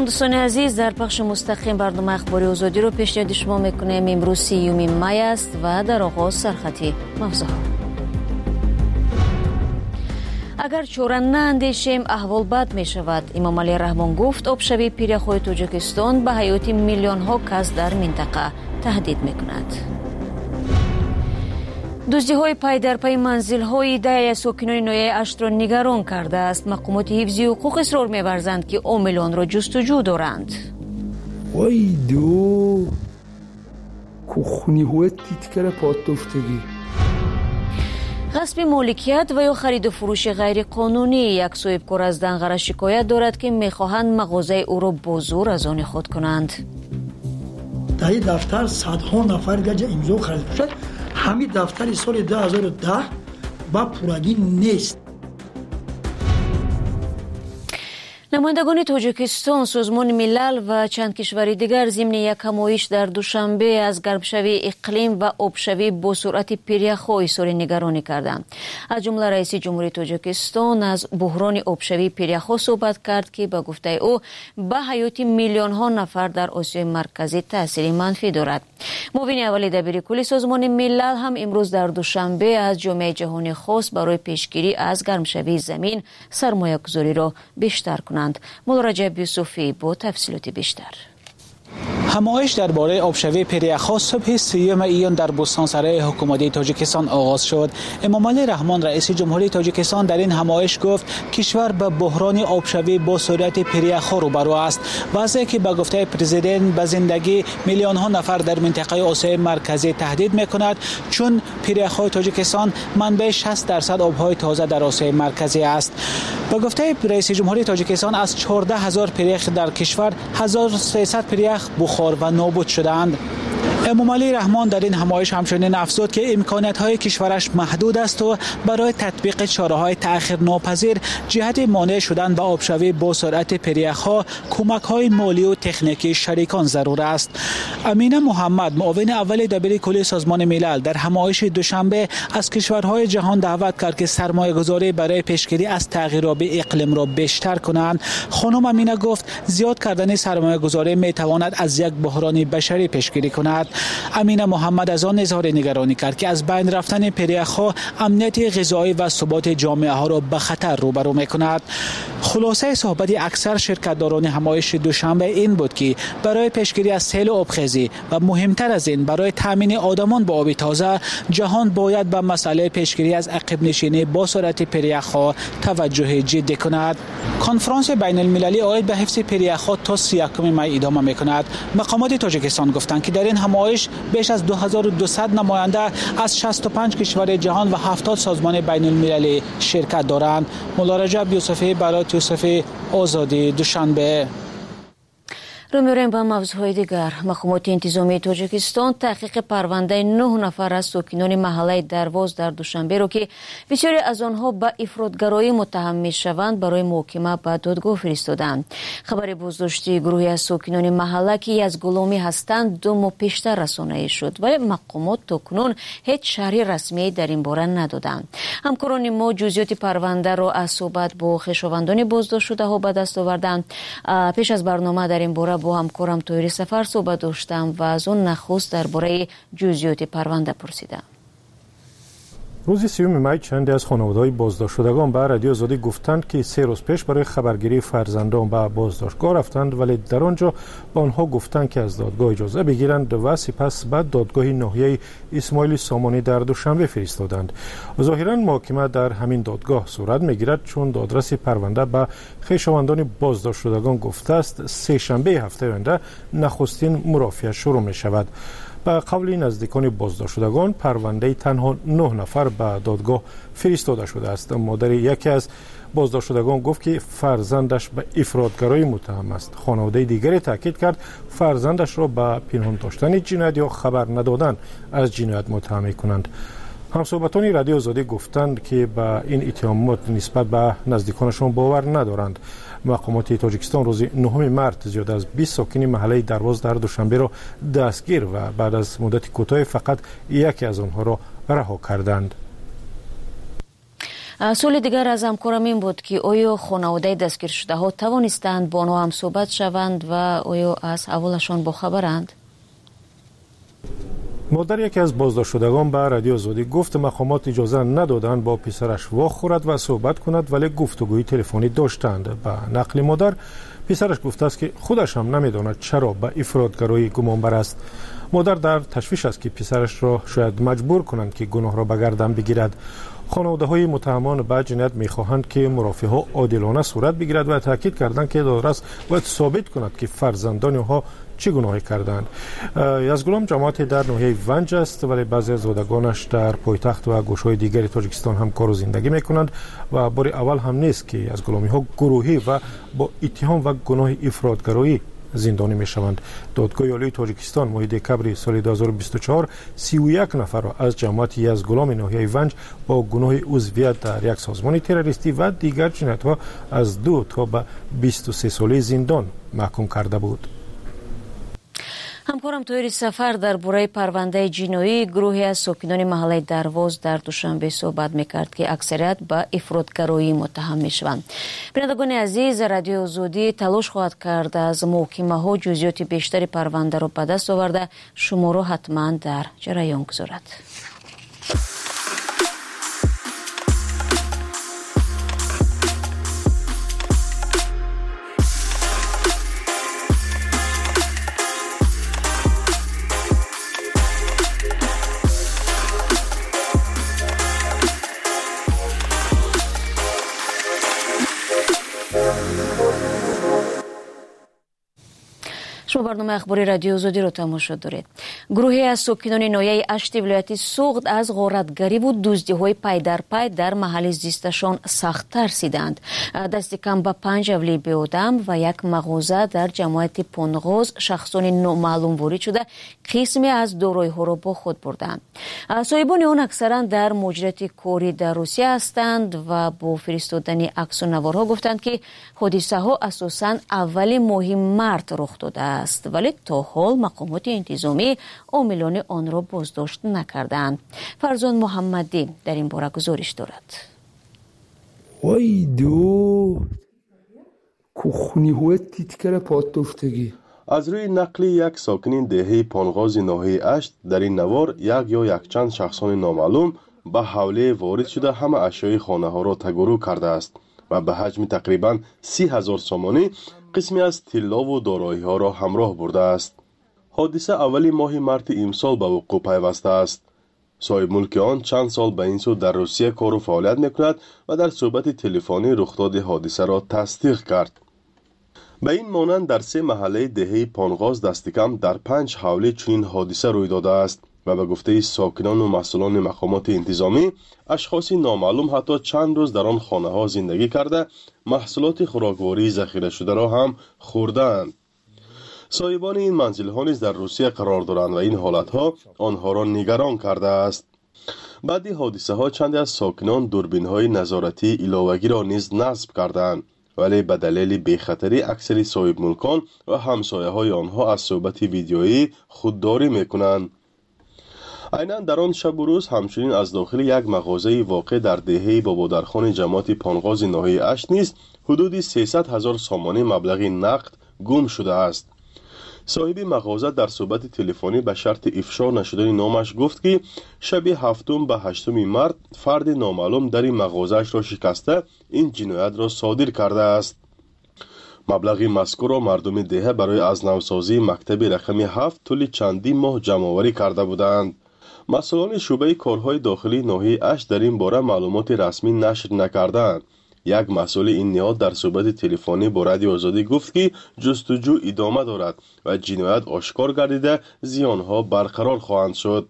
سلام دوستان عزیز، در پخش مستقیم برنامه اخباری آزادی رو پیشنهاد شما میکنیم. امروز سیوم می است و در آغاز سرخطی موضوعات. اگر چاره ناندیشیم احوال بد می شود. امام علی رحمان گفت آبشوی پیریخوی تاجیکستان به حیات میلیون ها کس در منطقه تهدید می کند. دزدی های پای در پای منزل های ده ساکنان نویه اشت را نگران کرده است. مقامات حفظی حقوق اصرار می ورزند که عاملان را جستجو دارند. وای دو کخونی های تیتکر پاتوفتگی، غصب مالکیت و یا خرید و فروش غیر قانونی. یک صاحبکار از دنغره شکایت دارد که میخواهند مغازه او را با زور از آن خود کنند. در این دفتر صدها نفر گنج امضا خرید شد. همین دفتر سال دو هزار و ده با پورگی نیست. نمایندگان تاجیکستان، سازمان ملل و چند کشور دیگر ضمن یک همایش در دوشنبه از گرمشوی اقلیم و آبشوی با سرعت پیریخا اظهار نگرانی کردند. از جمله رئیس جمهوری تاجیکستان از بحران آبشوی پیریخا صحبت کرد که به گفته او به حیات میلیون ها نفر در آسیای مرکزی تاثیر منفی دارد. معاون اول دبیر کل سازمان ملل هم امروز در دوشنبه از جامعه جهانی خواست برای پیشگیری از گرمشوی زمین سرمایه گذاری را بیشتر کنند. مولا رجب یوسفی با تفصیلات بیشتر. همایش درباره آبشوی پیریخا صبح سیوم ایون در بستانسرای حکومتی تاجیکستان آغاز شد. امام علی رحمان رئیس جمهوری تاجیکستان در این همایش گفت کشور به بحران آبشوی با سرعت پیریخا روبرو است. وضعی که به گفته پرزیدنت به زندگی میلیون ها نفر در منطقه آسیای مرکزی تهدید میکند، چون پیریخای تاجیکستان منبع شصت درصد آبهای تازه در آسیای مرکزی است. به گفته رئیس جمهوری تاجیکستان از چهارده هزار پیریخ در کشور هزار و سیصد پیریخ بخار و نابود شدند. امام علی رحمان در این همایش همچنین افزود که امکانات‌های کشورش محدود است و برای تطبیق چاره‌های تأخیر ناپذیر جهت مانع شدن به آبشوی با سرعت پیریخا کمک‌های مالی و تکنیکی شریکان ضرور است. امینه محمد معاون اول دبیر کل سازمان ملل در همایش دوشنبه از کشورهای جهان دعوت کرد که سرمایه‌گذاری برای پیشگیری از تغییرات اقلیم را بیشتر کنند. خانم امینه گفت زیاد کردن سرمایه‌گذاری می‌تواند از یک بحران بشری پیشگیری کند. امینه محمد از آن اظهار نگرانی کرد که از بین رفتن پیریخا امنیت غذایی و ثبات جامعه ها را به خطر روبرو می‌کند. خلاصه صحبت اکثر شرکت‌داران همایش دوشنبه این بود که برای پیشگیری از سیل آبخیزی و مهمتر از این برای تامین آدمان با آب تازه، جهان باید به مسئله پیشگیری از عقب نشینی با سرعت پیریخا توجه جدی کند. کنفرانس بین المللی عاید به حفظ پیریخا تا سی و یکم می ادامه می‌کند. مقامات تاجیکستان گفتند که در این همایش بیش از دو هزار و دویست نماینده از شصت و پنج کشور جهان و هفتاد سازمان بین المللی شرکت دارند. مولا رجب یوسفی برای یوسفی آزادی دوشنبه. رو می‌ریم با موضوعهای دیگر. مقامات انتظامی تاجیکستان تحقیق پرونده نه نفر از ساکنان محله درواز در دوشنبه را که بسیاری از آنها به افراطگرایی متهم می‌شوند برای محاکمه به دادگاه فرستادند. خبر بازداشتی گروهی از ساکنان محله که از غلامی هستند دو ماه پیشتر رسانه‌ای شد، ولی مقامات تاکنون هیچ شرح رسمی در این باره ندادند. همکاران ما جزئیات پرونده را از صحبت با خویشاوندان بازداشت شده‌ها به دست آوردند. پیش از برنامه در این باره با همکارم طاهر سفر صحبت داشتم و از اون نخست درباره جزئیات پرونده پرسیدم. روز سیوم می چندی از خانواده‌های بازداشت شدگان به رادیو آزادی گفتند که سه روز پیش برای خبرگیری فرزندان به بازداشتگاه رفتند، ولی در آنجا به آنها گفتند که از دادگاه اجازه بگیرند و سپس بعد دادگاه ناحیه اسماعیل سامانی در دوشنبه فرستادند. ظاهراً محاکمه در همین دادگاه صورت میگیرد، چون دادرس پرونده به خویشاوندان بازداشت شدگان گفته است سه شنبه هفته آینده نخستین مرافعه شروع می شود. به قول نزدیکان بازداشت شدگان پرونده تنها نه نفر به دادگاه فرستاده شده است. مادر یکی از بازداشت شدگان گفت که فرزندش به افراطگرایی متهم است. خانواده دیگری تاکید کرد فرزندش را به پنهان داشتن جنایت یا خبر ندادن از جنایت متهم می‌کنند. همصحبتان رادیو آزادی گفتند که به این اتهامات نسبت به نزدیکانشان باور ندارند. مقامات تاجیکستان روز نهم مارس زیاد از بیست ساکن محله درواز در دوشنبه را دستگیر و بعد از مدت کوتاه فقط یکی از آنها را رها کردند. سوال دیگر از همکارم این بود که آیا خانواده دستگیر شده ها توانستند با آنها هم صحبت شوند و آیا از احوالشان باخبرند؟ مادر یکی از بازداشت شدگان به رادیو آزادی گفت مقامات اجازه ندادند با پسرش واخورد و صحبت کند، ولی گفتگوی تلفنی داشتند. به نقل مادر، پسرش گفته است که خودش هم نمیداند چرا به افراطگرایی گمانبر است. مادر در تشویش است که پسرش را شاید مجبور کنند که گناه را به گردن بگیرد. خانواده های متهمان به جنایت میخواهند که مرافعه ها عادلانه صورت بگیرد و تاکید کردند که دادرس باید ثابت کند که فرزندان ها چه گناهی کردند. یزدگلام جماعت در ناحیه ونج است، ولی بعضی از زادگانش در پایتخت و گوشهای دیگری تاجیکستان هم کار و زندگی میکنند و بار اول هم نیست که یزدگلامی ها گروهی و با اتهام و گناه افراطگرایی زندانی میشوند. دادگاه عالی تاجیکستان ماه دکبر سال دو هزار و بیست و چهار سی و یک نفر را از جماعت یزدگلام ناحیه ونج با گناه عضویت در یک سازمان تروریستی و دیگر جنایت‌ها از دو تا به بیست و سه ساله زندان محکوم کرده بود. همکارم تویر سفر در باره پرونده جنایی گروهی از ساکنان محله درواز در دوشنبه صحبت میکرد که اکثریت به افراطگرایی متهم میشوند. بینندگان عزیز، رادیو آزادی تلاش خواهد کرد از محکمه ها جزئیات بیشتری پرونده را به دست آورده شما را حتما در جریان گذارد. شما برنامه اخباری رادیو آزادی رو تماشا دارید. گروهی از ساکنان ناحیه اشت ولایت سوغد از غارتگری و دزدی‌های پای در پای در محل زیستشان سخت‌تر رسیدند. دست کم به پنج حوله بی‌آدم و یک مغازه در جماعت پونغاز شخصان نامعلوم وارد شده قسمی از دارایی‌ها را با خود بردند. صاحبان آن اکثرا در مجریات کاری در روسیه هستند و با فرستادن عکس و نوارها گفتند که حادثه ها اساساً اول ماه مارس رخ داده است، ولی تا حال مقامات انتظامی عاملان آن را بازداشت نکردند. فرزان محمدی در این باره گزارش دارد. وای دو کوخونی هوت تیتکر پاتوفتگی. از روی نقل یک ساکن دهه پانغاز ناحیه اشت در این نوار یک یا یک چند شخصان نامعلوم به حوله وارد شده همه اشیای خانه ها را تگرو کرده است و به حجم تقریبا سی هزار سامانی قسمی از طلا و دارایی ها را همراه برده است. حادثه اولی ماه مارس امسال به وقوع پیوسته است. صاحب ملک آن چند سال به این سو در روسیه کار و فعالیت میکند و در صحبت تلفنی رخداد حادثه را تصدیق کرد. به این مانند در سه محله دهه پانغاز دست کم در پنج حوله چنین حادثه روی داده است و به گفته ساکنان و مسئولان مقامات انتظامی اشخاص نامعلوم حتی چند روز در آن خانه ها زندگی کرده محصولات خوراکواری ذخیره شده را هم خوردند. صاحبان این منزل ها نیز در روسیه قرار دارند و این حالت ها آنها را نگران کرده است. بعد حادثه ها چند از ساکنان دوربین های نظارتی علاوگی را نیز نصب کردند، ولی به دلیل بی‌خطری اکثر صاحب ملکان و همسایه های آنها از صحبت ویدیویی خودداری میکنند. عیناً در آن شب و روز همچنین از داخل یک مغازه واقع در دهه بابادرخان جماعت پانغاز ناحیه اشت نیز حدود سیصد هزار سامانه مبلغ نقد گم شده است. صاحب مغازه در صحبت تلفنی به شرط افشا نشدن نامش گفت که شب هفتم به هشتم مارس فرد نامعلوم در این مغازه‌اش را شکسته این جنایت را صادر کرده است. مبلغ مذکور را مردم دهه برای از نوسازی مکتب رقم هفت طول چندین ماه جمع‌آوری کرده بودند. مسئولان شعبه کارهای داخلی ناحیه اشت در این باره معلومات رسمی نشر نکردند. یک مسئول این نهاد در صحبت تلفنی با رادیو آزادی گفت که جستجو ادامه دارد و جنایت آشکار گردیده زیانها برقرار خواهند شد.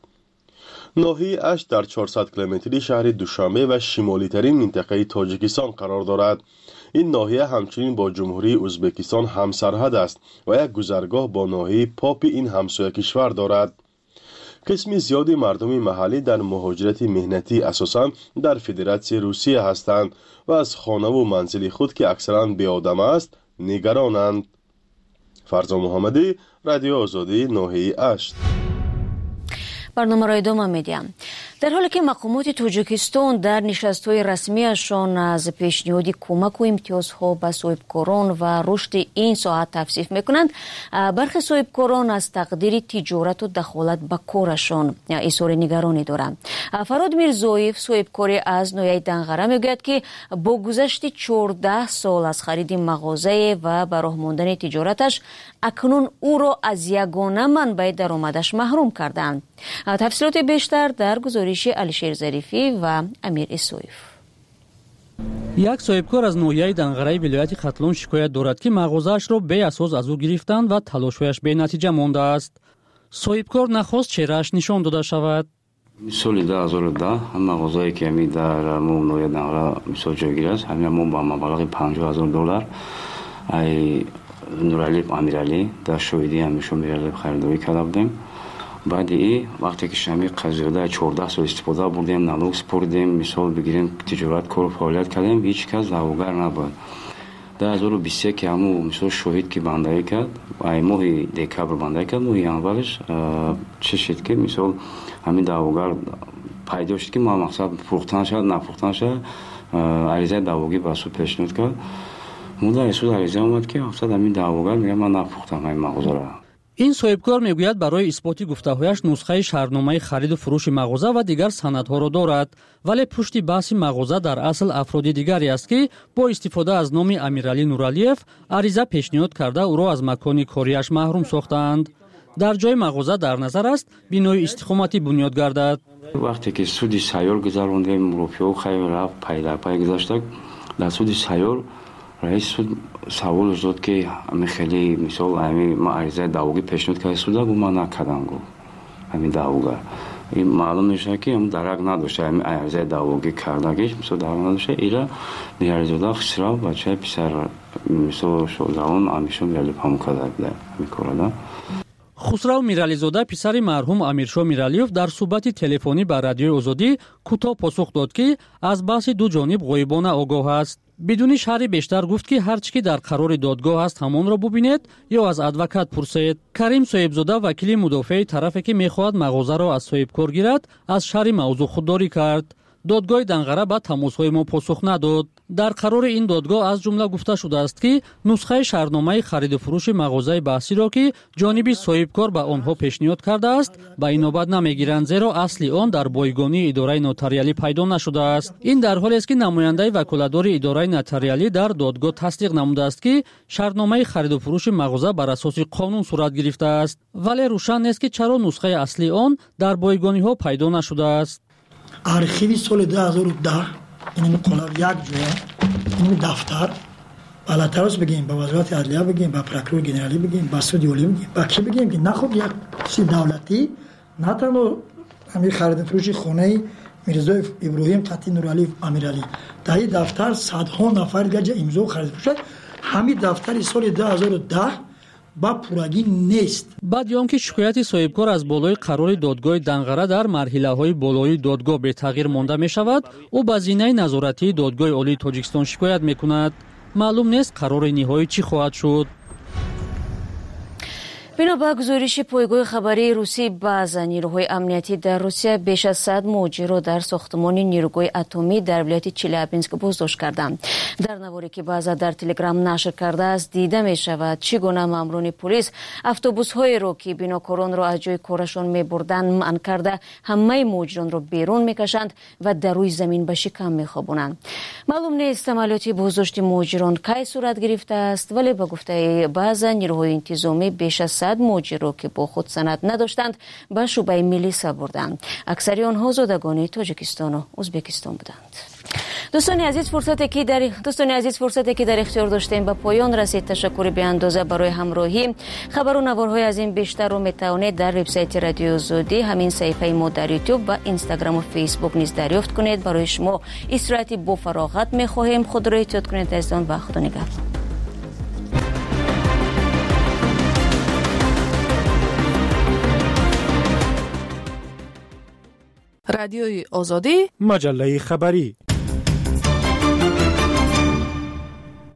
ناحیه اشت در چهارصد کیلومتری شهر دوشنبه و شمالی ترین منطقه تاجیکستان قرار دارد. این ناحیه همچنین با جمهوری ازبکستان همسرحد است و یک گذرگاه با ناحیه پاپ این همسایه کشور دارد. قسم زیادی مردم محلی در مهاجرت مهنتی اساساً در فدراسیون روسیه هستند و از خانه و منزل خود که اکثراً بی‌آدم است نگرانند. فرزان محمدی، رادیو آزادی، ناحیه اشت. برنامه را ادامه میدیم. در حالی که مقامات تاجیکستان در نشست‌های رسمیشان از پیشنهاد کمک و امتیازها به صاحبکاران و رشد این ساحت تفسیف میکنند، برخی صاحبکاران از تقدیر تجارت و دخالت به کارشان اظهار نگرانی دارند. فراد میرزایف صاحبکاری از ناحیه دنغره میگوید که با گذشت چهارده سال از خرید مغازه و به راه ماندن تجارتش اکنون او را از یگانه منبع درآمدش محروم کردند. تفصیلات بیشتر در گزارش علیشیر ظریفی و امیر اسویف. یک صاحبکار از ناحیه دنغره ولایت ختلون شکایت دارد که مغازه‌اش را بی اساس از او گرفتند و تلاش‌هایش بی نتیجه مانده است. صاحبکار نخواست چهره‌اش نشان داده شود. سال دو هزار و ده هم مغازه‌ای که می در مو ناحیه دنغره مثال جایگیر است، همین مو با مبلغ پنجاه هزار دلار ای نورعلی امیرعلی در شهودی همیشون میرل خریداری کرده بودیم. بعد ای وقتی که شمی قضیه چهارده سال استفاده بردیم، نالوگ سپردیم، مثال بگیریم تجارت کار فعالیت کردیم، هیچ کس دعواگر نبود. در هزار و بیست و یک همو مثال شهید که بندایی کرد، ای ماه دکبر بندایی کرد، ماه اولش چه شد که مثال همین دعواگر پیدا شد که ما مقصد فروختن شد نفروختن شد، عریضه دعواگی بسو پیشنهاد کرد. مدت اسود عریضه اومد که افتاد همین دعواگر میگه من نفروختم این مغازه را. این صاحبکار میگوید برای اثبات گفته‌هایش نسخه شهرنامه خرید و فروش مغازه و دیگر سندها را دارد، ولی پشت بحث مغازه در اصل افراد دیگری است که با استفاده از نام امیرعلی نورعلیف عریضه پیشنهاد کرده او را از مکان کاریش محروم ساختند. در جای مغازه در نظر است بینای استقامتی بنیاد گردد. وقتی که سودی سیار گذراندیم، روپیه خیلی رفت پای در پای گذاشت، در سودی سیار رئیس سود سوال داد که همین خیلی مثال همین ما عریضه دعواگی پیشنهاد کرده سودا گفت من نکردم، گفت همین دعواگر این معلوم میشه که هم درک نداشته، همین عریضه دعواگی کردگیش مثال درک نداشته. ایرا نیاریزاده خسرا بچه پسر مثال شولدان همیشون میرلی پامو کرده بوده همین کارا. خسرو میرعلیزاده پسر مرحوم امیرشاه میرعلیف در صحبت تلفنی با رادیوی آزادی کوتاه پاسخ داد که از بحث دو جانب غایبانه آگاه است. بدون شرح بیشتر گفت که هر چی که در قرار دادگاه است همان را ببینید یا از ادوکات پرسید. کریم صاحبزاده وکیل مدافع طرفی که میخواهد مغازه را از صاحبکار گیرد از شرح موضوع خودداری کرد. دادگاه دنغره به تماس‌های ما پاسخ نداد. در قرار این دادگاه از جمله گفته شده است که نسخه شهرنامه خرید و فروش مغازه بحثی را که جانب صاحبکار به آنها پیشنهاد کرده است به این نوبت نمیگیرند، زیرا اصلی آن در بایگانی اداره نوتاریالی پیدا نشده است. این در حالی است که نماینده وکالتدار اداره نوتاریالی در دادگاه تصدیق نموده است که شهرنامه خرید و فروش مغازه بر اساس قانون صورت گرفته است، ولی روشن نیست که چرا نسخه اصلی آن در بایگانی ها پیدا نشده است. архиви соли ду ҳазору даҳ инами қолаб як ҷоя инами дафтар балатарус бигем ба вазорати адлия бигем ба прокурори генералӣ бигем ба суди олӣ бигем ба ки бигем ки на хуб як киси давлатӣ на танҳо ҳамин хариду фурӯши хонаи мирзоев иброҳим қатӣ нуралиев амиралӣ дар ин дафтар садҳо нафар гаҷа имзо хариду фурӯшад ҳамин дафтари соли ду ҳазору даҳ با پورگی نیست. بعد یان که شکایت صاحبکار از بالای قرار دادگاه دنغره در مرحله های بالای دادگاه به تغییر مانده می شود، او به زینه نظارتی دادگاه عالی تاجیکستان شکایت می کند. معلوم نیست قرار نهایی چی خواهد شد. بنا به گزارش پایگاه خبری روسی بعض نیروهای امنیتی در روسیه بیش از صد مهاجر را در ساختمان نیروگاه اتمی در ولایت چلیابینسک بازداشت کردند. در نواری که بعضا در تلگرام نشر کرده است دیده می شود چگونه ماموران پلیس اتوبوس های را که بیناکاران را از جای کارشان می بردند منع کرده همه مهاجران را بیرون می کشند و در روی زمین به شکم می خوابانند. معلوم نیست عملیات بازداشت مهاجران کی صورت گرفته است، ولی به گفته بعضا نیروهای انتظامی بیش از صد مهاجر را که با خود سند نداشتند به شعبه میلیسا بردند. اکثر آنها زادگان تاجیکستان و ازبکستان بودند. دوستان عزیز فرصتی که در دوستان عزیز فرصتی که در اختیار داشتیم به پایان رسید. تشکر بی اندازه برای همراهی. خبر و نوارهای از این بیشتر رو میتوانید در وبسایت رادیو آزادی، همین صفحه ما در یوتیوب و اینستاگرام و فیسبوک نیز دریافت کنید. برای شما استراحتی با فراغت میخواهیم. خود را احتیاط کنید عزیزان و خدا نگهدار. رادیوی آزادی، مجله خبری.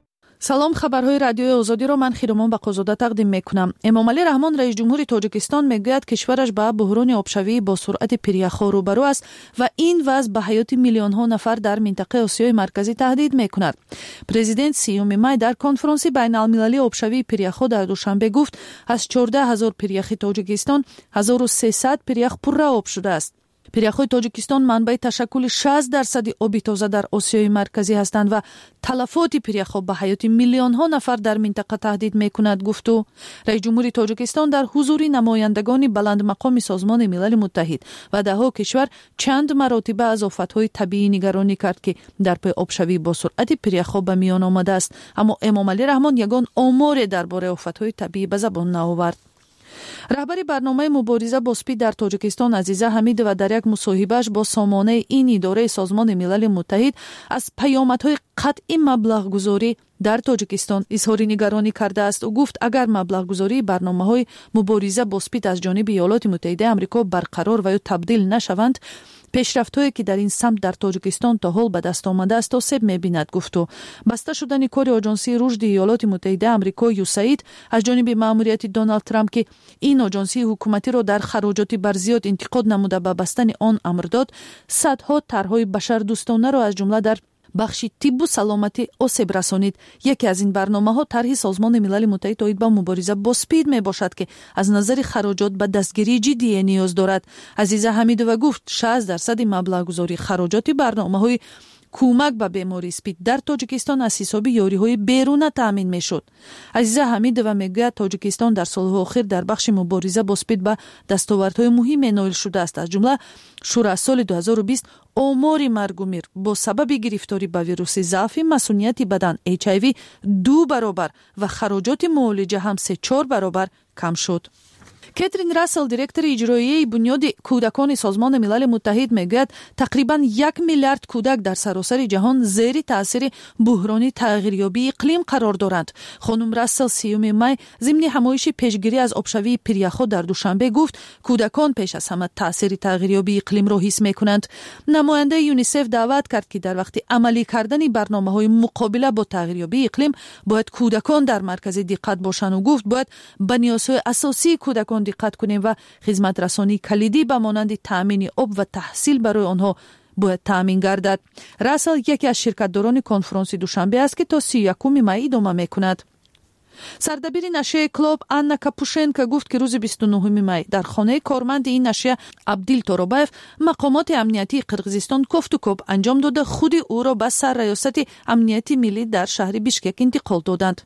салом, хабарҳои радиои озодиро ман хиромон бақозода тақдим мекунам. Эмомалӣ раҳмон раис ҷумҳури тоҷикистон мегӯяд кишвараш ба буҳрони обшавии бо суръати пиряхҳо рӯбарӯ аст ва ин вазъ ба ҳаёти миллионҳо нафар дар минтақаи осиёи марказӣ таҳдид мекунад. Президент сиюми май дар конфронси байналмилалии обшавии пиряхҳо дар душанбе гуфт, аз чордаҳ ҳазор пиряхи Тоҷикистон ҳазору сесад пирях пурра об шудааст. пиряхҳои Тоҷикистон манбаи ташаккули шаст дарсади оби тоза дар осиёи марказӣ ҳастанд ва талафоти пиряхҳо ба ҳаёти миллионҳо нафар дар минтақа таҳдид мекунад, гуфту. раис ҷумҳури Тоҷикистон дар ҳузури намояндагони баландмақоми Созмони Милали Муттаҳид ва даҳо кишвар чанд маротиба аз офатҳои табиӣ нигаронӣ кард, ки дар пой обшавӣ бо суръати пиряхҳо ба миён омадааст. Аммо Эмомалӣ Раҳмон ягон оморе дар бораи офатҳои табиӣ ба забон наовард. раҳбари барномаи мубориза бо спид дар Тоҷикистон Азиза Ҳамидова дар як мусоҳибааш бо сомонаи ин идораи Созмони Милали Муттаҳид аз паёмадҳои қатъи маблағгузорӣ дар Тоҷикистон изҳори нигаронӣ кардааст. ӯ гуфт, агар маблағгузории барномаҳои мубориза бо спид аз ҷониби Иёлоти Муттаҳидаи Амрико барқарор ва ё табдил нашаванд, пешрафтҳое ки дар ин самт дар Тоҷикистон то ҳол ба даст омадааст, осеб мебинад, гуфту. Баста шудани кори Оҷонсии рушди Иёлоти Муттаҳидаи Амрико ю эс эй ай ди аз ҷониби маъмурияти Доналд Трамп, ки ин оҷонсии ҳукуматиро дар хароҷоти барзиёд интиқод намуда ба бастани он амр дод, садҳо тарҳҳои башардӯстонаро аз ҷумла дар бахши тиббу саломатӣ осеб расонид. яке аз ин барномаҳо тарҳи Созмони Милали Муттаҳид оид ба мубориза бо спид мебошад, ки аз назари хароҷот ба дастгирии ҷиддие ниёз дорад. Азиза Ҳамидова гуфт, шаст дарсади маблағгузории хароҷоти барномаҳои кӯмак ба бемории спид дар Тоҷикистон аз ҳисоби ёриҳои беруна таъмин мешуд. Азиза Ҳамидова мегӯяд, Тоҷикистон дар солҳои охир дар бахши мубориза бо спид ба дастовардҳои муҳиме ноил шудааст. аз ҷумла шура аз соли ду ҳазору бист омори маргу мир бо сабаби гирифторӣ ба вируси заъфи масунияти бадан эйч ай ви ду баробар ва хароҷоти муолиҷа ҳам се чор баробар кам шуд. Кэтрин Рассел, директори иҷроияи бунёди кӯдакони Созмони Милали Муттаҳид, мегӯяд, тақрибан як миллиард кӯдак дар саросари ҷаҳон зери таъсири буҳрони тағйирёбии иқлим қарор доранд. хонум Рассел сиюми май зимни ҳамоиши пешгирӣ аз обшавии пиряхҳо дар Душанбе гуфт, кӯдакон пеш аз ҳама таъсири тағйирёбии иқлимро ҳис мекунанд. намояндаи ЮНИСЕФ даъват кард, ки дар вақти амалӣ кардани барномаҳои муқобила бо тағйирёбии иқлим бояд кӯдакон дар маркази диққат бошанд. ӯ гуфт, бояд ба ниёзҳои асосии кӯдакон диққат кунем ва хизматрасонии калидӣ ба монанди таъмини об ва таҳсил барои онҳо бояд таъмин гардад. Рассел яке аз ширкатдорони конфронси Душанбе аст, ки то си ю якуми май идома мекунад. сардабири нашрияи Клоб Анна Капушенко гуфт, ки рӯзи бисту нӯҳуми май дар хонаи корманди ин нашрия Абдил Торобаев мақомоти амниятии Қирғизистон кофтукоп анҷом дода худи ӯро ба сарраёсати амнияти миллӣ дар шаҳри Бишкек интиқол доданд.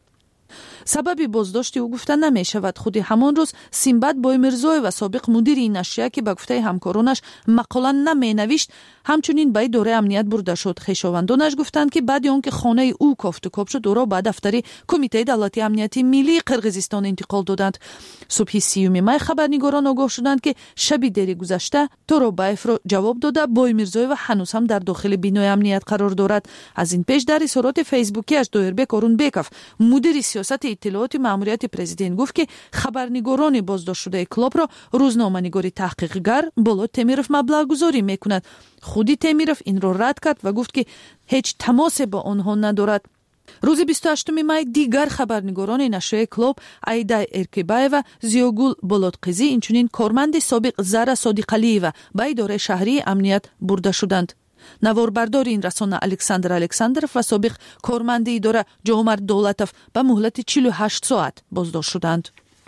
сабаби боздошти ӯ гуфта намешавад. худи ҳамон рӯз Симбат Боймирзоева, собиқ мудири ин нашрия, ки ба гуфтаи ҳамкоронаш мақола наменавишт, ҳамчунин ба идораи амният бурда шуд. хешовандонаш гуфтанд, ки баъди он ки хонаи ӯ кофтукоп шуд, ӯро ба дафтари Кумитаи давлати амнияти миллии Қирғизистон интиқол доданд. субҳи сиюми май хабарнигорон огоҳ шуданд, ки шаби дери гузашта Торобаевро ҷавоб дода Боймирзоева ҳанӯз ҳам дар дохили бинои амният қарор дорад. аз ин пеш дар изҳороти фейсбукиаш Доирбек Орунбеков, мудири сиёсати иттилооти маъмурияти президент, гуфт, ки хабарнигорони боздоштшудаи Клобро рӯзноманигори таҳқиқгар Болот Темиров маблағгузорӣ мекунад. худи Темиров инро рад кард ва гуфт, ки ҳеҷ тамосе бо онҳо надорад. рӯзи бисту ҳаштуми май дигар хабарнигорони нашрияи Клоб Айда Эркибаева, Зиёгул Болотқизӣ, инчунин корманди собиқ Зара Содиқалиева ба идораи шаҳрии амният бурда шуданд. наворбардори ин расона Александр Александров ва собиқ корманди идора Ҷомарт Довлатов ба муҳлати чилу ҳашт соат боздошт шуданд.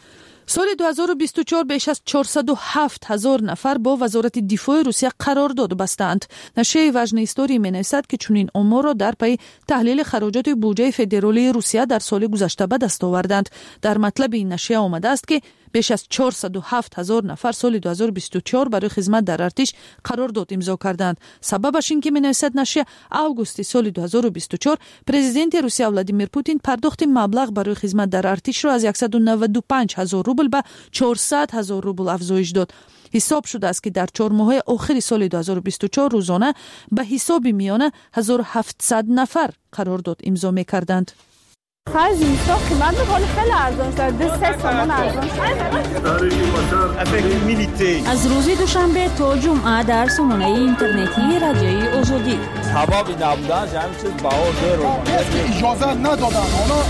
соли ду ҳазору бисту чор беш аз чорсаду ҳафт ҳазор нафар бо вазорати дифои Русия қарордод бастаанд. Нашрияи Важни истории менависад, ки чунин оморро дар пайи таҳлили хароҷоти буҷаи федералии Русия дар соли гузашта ба даст оварданд. дар матлаби ин нашрия омадааст, ки беш аз чорсаду ҳафт ҳазор нафар соли ду ҳазору бисту чор барои хизмат дар артиш қарордод имзо карданд. Сабабаш ин ки менависад нашрия, августи соли ду ҳазору бисту чор президенти Русия Владимир Путин пардохти маблағ барои хизмат дар артишро аз яксаду наваду панҷ ҳазор рубл ба чорсад ҳазор рубл афзоиш дод. ҳисоб шудааст, ки дар чормоҳои охири соли ду ҳазору бисту чор рӯзона ба ҳисоби миёна ҳазору ҳафтсад нафар қарордод имзо мекарданд. خرج اینستا قیمت خیلی خیلی ارزان شد. دو سه تومان ارزان شد. از روز دوشنبه تا جمعه در سامانه اینترنتی رادیوی آزادی. سبب نبودنش همین چیز بهادر رو اجازه ندادن. حالا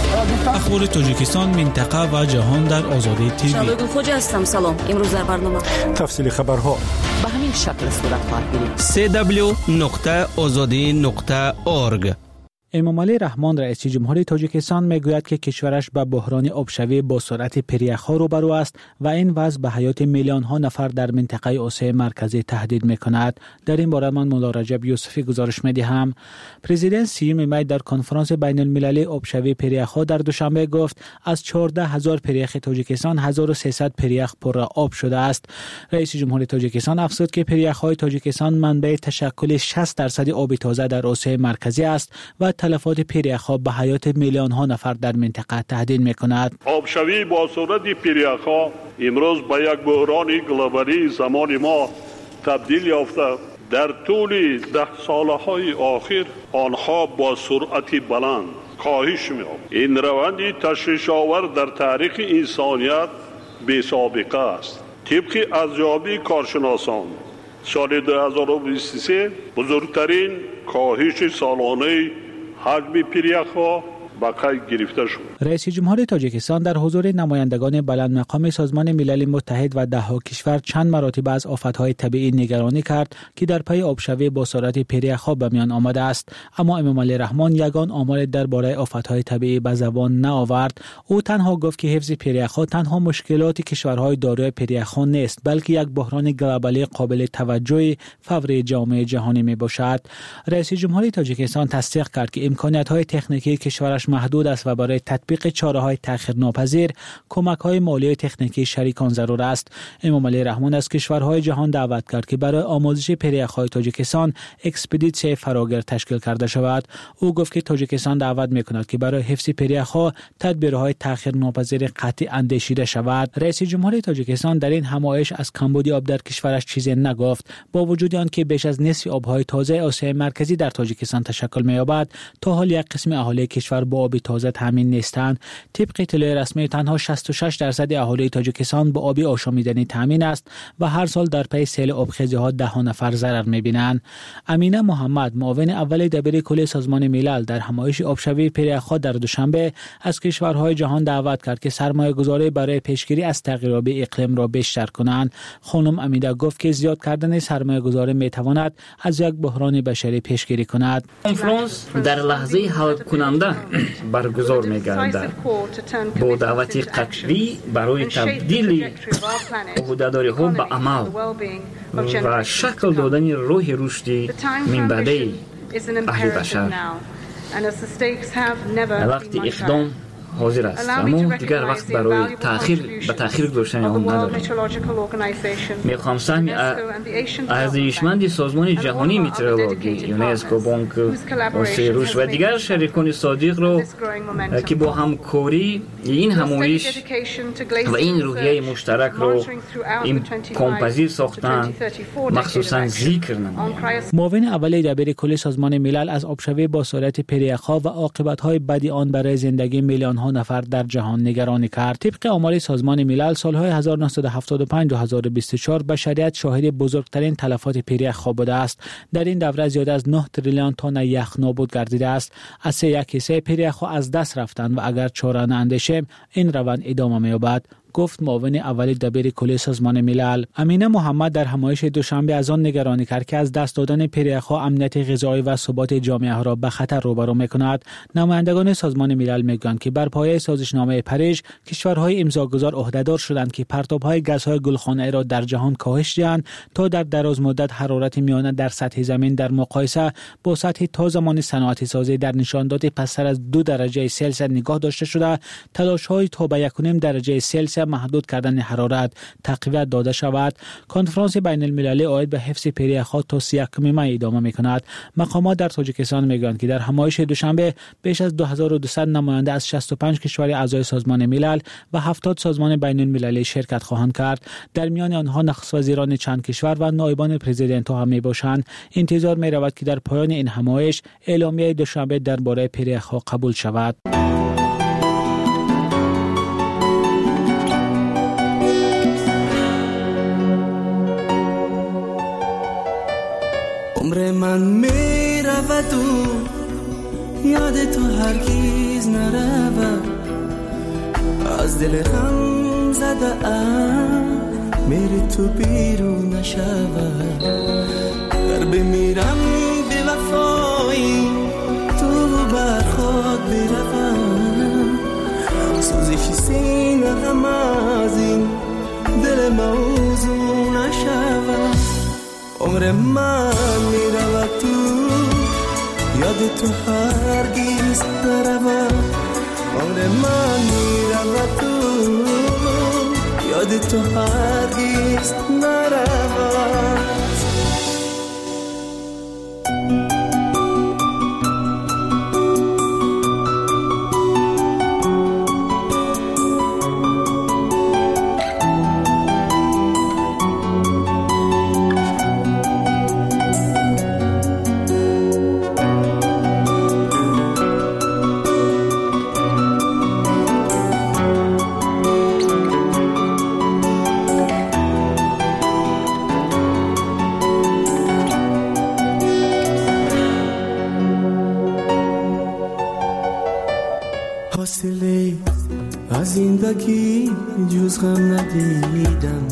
اخبار تاجیکستان، منطقه و جهان در آزادی تیوی. شبگون خوجا هستم. سلام. امروز در برنامه تفصیل خبرها به همین شکل صورت خواهد گرفت. سی دبلیو نقطه آزادی نقطه اورگ. امامعلی رحمان رئیس جمهوری تاجیکستان میگوید که کشورش به بحران آبشوی با سرعت پریخ‌ها روبرو است و این وضع به حیات میلیون ها نفر در منطقه آسیا مرکزی تهدید میکند. در این باره من مولا رجب یوسفی گزارش میدهم. پرزیدنت سیوم می در کنفرانس بین المللی آبشوی پریخ‌ها در دوشنبه گفت از چهارده هزار پریخ تاجیکستان هزار و سیصد پریخ پر آب شده است. رئیس جمهوری تاجیکستان افزود که پریخ‌های تاجیکستان منبع تشکل شصت درصد آب تازه در آسیا مرکزی است و تلفات پریخ‌ها به حیات میلیون ها نفر در منطقه تهدید می‌کند. آبشوی با سرعت پریخ‌ها امروز به یک بحران گلوبالی زمان ما تبدیل یافته. در طول ده سالهای آخر آنها با سرعت بلند کاهش می‌یابند. این روند تشویش‌آور در تاریخ انسانیت بی سابقه است. طبق ارزیابی کارشناسان سال دو هزار و بیست و سه بزرگترین کاهش سالانه حجم پریخ‌ها به قید گرفته شد. رئیس جمهور تاجیکستان در حضور نمایندگان بلند مقام سازمان ملل متحد و ده ها کشور چند مراتب از آفت‌های طبیعی نگرانی کرد که در پی آبشوی با سرعت پریخ‌ها به میان آمده است، اما امامعلی رحمان یگان آمار درباره آفت‌های طبیعی به زبان نآورد. او تنها گفت که حفظ پریخ‌ها تنها مشکلات کشورهای دارای پریخ‌ها نیست، بلکه یک بحران گلوبالی قابل توجه فوری جامعه جهانی میباشد. رئیس جمهور تاجیکستان تصدیق کرد که امکانات‌های تکنیکی کشورش محدود است و برای تطبیق چاره‌های تأخیرناپذیر کمک‌های مالی و تکنیکی شریکان ضرور است. امامعلی رحمان از کشورهای جهان دعوت کرد که برای آموزش پریخ‌های تاجیکستان اکسپدیسیون فراگیر تشکیل کرده شود. او گفت که تاجیکستان دعوت می‌کند که برای حفظ پریخ‌ها تدبیرهای تأخیرناپذیر قطعی اندیشیده شود. رئیس جمهور تاجیکستان در این همایش از کمبود آب در کشورش چیزی نگفت. با وجود آنکه بیش از نصف آب‌های تازه آسیا مرکزی در تاجیکستان تشکل می‌یابد، تا حال یک قسم اهالی کشور با آب تازه تامین نیستند. طبق اطلاع رسمی تنها شصت و شش درصد اهالی تاجیکستان با آب آشامیدنی تامین است و هر سال در پی سیل آبخیزی‌ها ده ها نفر ضرر می‌بینند. امینه محمد، معاون اول دبیر کل سازمان ملل، در همایش آبشوی پریخ‌ها در دوشنبه از کشورهای جهان دعوت کرد که سرمایه‌گذاری برای پیشگیری از تغییرات اقلیم را بیشتر کنند. خانم امیده گفت که زیاد کردن سرمایه‌گذاری می‌تواند از یک بحران بشری پیشگیری کند. کنفرانس در لحظه حل کننده برگزار می‌گردد با دعوت قطعی برای تبدیل عهده‌داری‌ها به عمل و شکل دادن راه رشد منبعی اهل بشر. وقتی اقدام حاضر است، اما دیگر وقت برای تأخیر به تأخیر گذاشتن آن نداریم. میخوام سهم ارزشمند سازمان جهانی مترولوژی، یونسکو، بانک آسیای رشد و دیگر شریکان صادق را که با همکاری این همایش و این روحیه مشترک را امکان‌پذیر ساختند، مخصوصا ذکر نمایند. معاون اول دبیر کل سازمان ملل از آبشوی با سرعت پریخ‌ها و عاقبت‌های بدی آن برای زندگی میلیون ها نفر در جهان نگرانی کرد. طبق آمار سازمان ملل سالهای هزار و نهصد و هفتاد و پنج تا دو هزار و بیست و چهار بشریت شاهد بزرگترین تلفات پریخ بوده است. در این دوره زیاد از نه تریلیون تن یخ نابود گردیده است. از سه یک حصه پریخ از دست رفتند و اگر چاره ناندیشیم این روند ادامه می‌یابد، گفت معاون اول دبیر کل سازمان ملل. امینه محمد در همایش دوشنبه از آن نگرانی کرد که از دست دادن پریخ‌ها امنیت غذایی و ثبات جامعه را به خطر روبرو می‌کند. نمایندگان سازمان ملل میگویند که بر پایه سازشنامه پاریس کشورهای امضاگزار عهده‌دار شدند که پرتاب‌های گازهای گلخانه‌ای را در جهان کاهش دهند تا در دراز مدت حرارت میانه در سطح زمین در مقایسه با سطح تا زمان صنعتی سازی در نشانداد پستر از دو درجه سلسیوس نگاه داشته شده. تلاش‌های تا به یک و نیم درجه سلسیوس محدود کردن حرارت تقویت داده شود. کنفرانس بین المللی عاید به حفظ پریخ‌ها تا سی و یک می ادامه می‌کند. مقامات در تاجیکستان میگویند که در همایش دوشنبه بیش از دو هزار و دویست نماینده از شصت و پنج کشور اعضای سازمان ملل و هفتاد سازمان بین المللی شرکت خواهند کرد. در میان آنها نخست وزیران چند کشور و نایبان پرزیدنت‌ها هم میباشند. انتظار می‌رود که در پایان این همایش اعلامیه دوشنبه درباره پریخ‌ها قبول شود. عمر من می رود و یاد تو هرگیز نرود از دل غم زده ام میری تو بیرون نشود در بمیرم به وفایی تو بر خود بروم سوزش سینه غم از این دل موضوع نشود عمر من میرود تو یاد تو هرگیز نرود عمر من میرود تو یاد تو هرگیز نرود زندگی جز غم ندیدم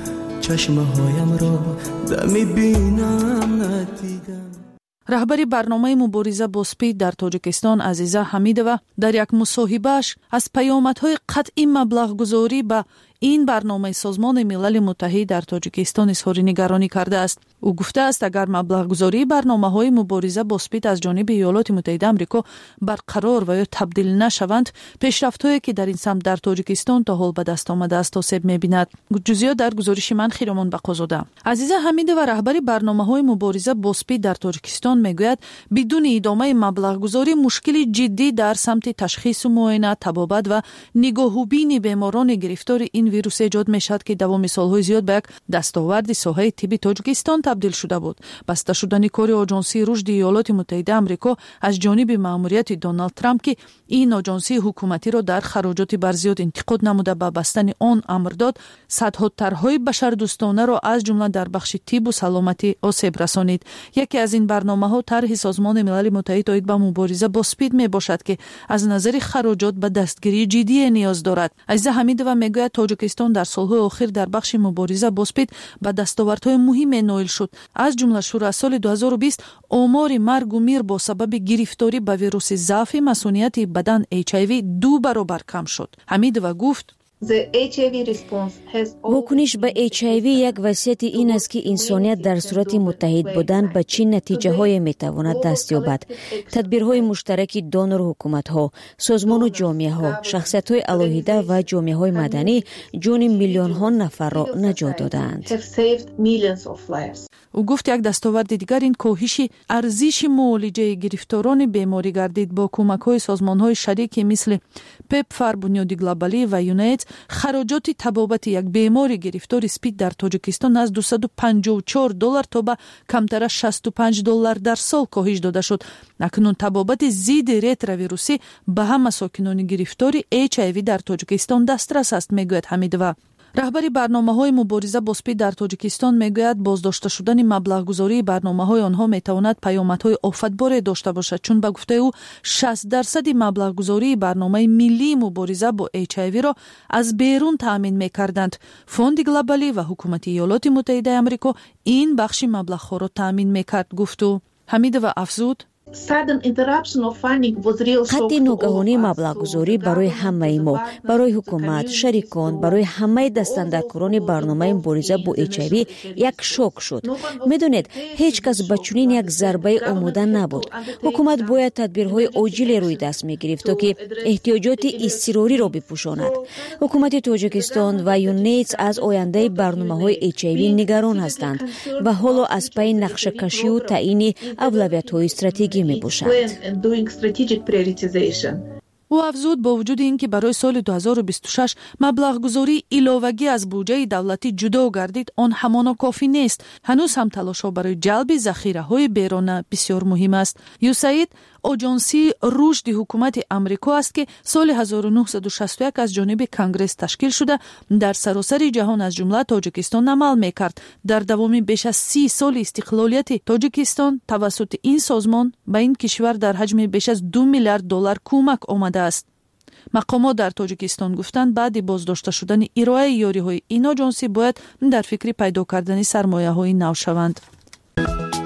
چشمه هایم را دمی بینم ندیدم. راهبری برنامه مبارزه با سپید در تاجیکستان عزیزه حمیدова در یک مصاحبه‌اش از پیامدهای قطعی مبلغ گذاری به این برنامه سازمان ملل متحد در تاجیکستان اظهار نگرانی کرده است. او گفته است اگر مبلغ گذاری برنامه‌های مبارزه با سپید از جانب ایالات متحده آمریکا برقرار و یا تبدیل نشوند، پیشرفت‌هایی که در این سمت در تاجیکستان تا حال به دست آمده است آسیب می‌بیند. جزئیات در گزارش من خیرمان بقازاده. عزیزه حمیدова رهبری برنامه‌های مبارزه با سپید در تاجیکستان میگوید بدون ادامه مبلغ گذاری مشکلی جدی در سمت تشخیص و معاینه، طبابت و نگاهوبین بیماران گرفتار این ویروس ایجاد میشد که دوام سالهای زیاد به یک دستاورد ساحه طبی تاجیکستان تبدیل شده بود. بسته شدن کار آژانسی رشد ایالات متحده آمریکا از جانب مأموریت دونالد ترامپ که این آژانسی حکومتی را در خراجات برزیاد انتقاد نموده به بستن آن امر داد، صدها طرحهای بشردوستانه را از جمله در بخش طب و سلامتی آسیب رسانید. یکی از این برنامه‌ها طرح سازمان ملل متحد آید به مبارزه با سپید می باشد که از نظر خراجات به دستگیری جدی نیاز دارد. عزیزه حمیدова میگوید تاجیکستان در سالهای اخیر در بخش مبارزه با سپید به دستاوردهای مهمی نائل شد. از جمله شروع از سال دو هزار و بیست آمار مرگ و میر با سبب گرفتاری به ویروس ضعف مسئولیت بدن اچ آی وی دو برابر کم شد. حمیدова گفت واکنش به اچ آی وی یک وصیت این است که انسانیت در صورت متحد بودن به چه نتیجه های می تواند دست یابد. تدبیرهای مشترک دونر و حکومت ها، سازمان و جامعه ها، شخصیت های علاهیده و جامعه های مدنی جون میلیون ها نفر را نجات دادند. او گفت یک دستاورد دیگر این کاهش ارزش معالجه گرفتاران بیماری گردید. با کمک های سازمان های شریک مثل پپفر، بنیاد گلوبالی و یونایتد خراجات طبابت یک بیماری گرفتار سپید در تاجیکستان از دویست و پنجاه و چهار دلار تا به کمتر از شصت و پنج دلار در سال کاهش داده شد. اکنون طبابت ضد ریتروویروسی به همه ساکنان گرفتار اچ آی وی در تاجیکستان دسترس است، میگوید حمیدова. رهبری برنامه‌های مبارزه با سپید در تاجیکستان میگوید بازداشته شدن مبلغ گذاری برنامه‌های آنها میتواند پیامدهای آفتبار داشته باشد، چون به گفته او شصت درصد مبلغ گذاری برنامه ملی مبارزه با اچ آی وی را از بیرون تامین میکردند. فوند گلوبالی و حکومت ایالات متحده آمریکا این بخش مبلغ‌ها را تامین میکرد، گفت او. حمیدова افزود قطع ناگهانی مبلغ گذاری برای همه ما، برای حکومت، شریکان، برای همه دستاندرکاران برنامه مبارزه با اچ آی وی یک شوک شد. میدونید هیچ کس به چنین یک ضربه آماده نبود. حکومت باید تدبیرهای عاجل روی دست میگرفت تا که احتیاجات اضطراری را بپوشاند. حکومت تاجیکستان و یونایتد از آینده برنامه‌های اچ آی وی نگران هستند و حالا از پی نقشه کشی و تعیین اولویت‌های استراتژیکی می باشد. او افزود با وجود اینکه برای سال دو هزار و بیست و شش مبلغ گذاری علاوگی از بودجه دولتی جدا گردید، آن همانا کافی نیست. هنوز هم تلاش‌ها برای جلب ذخیره‌های بیرون بسیار مهم است. یوسعید оҷонсии рушди ҳукумати амрико аст ки соли ҳазору нуҳсаду шасту як аз ҷониби конгресс ташкил шуда дар саросари ҷаҳон аз ҷумла тоҷикистон амал мекард. дар давоми беш аз си соли истиқлолияти тоҷикистон тавассути ин созмон ба ин кишвар дар ҳаҷми беш аз ду миллиард доллар кӯмак омадааст. мақомот дар тоҷикистон гуфтанд баъди боздошта шудани ироаи ёриҳои ин оҷонсӣ бояд дар фикри пайдо кардани сармояҳои нав шаванд.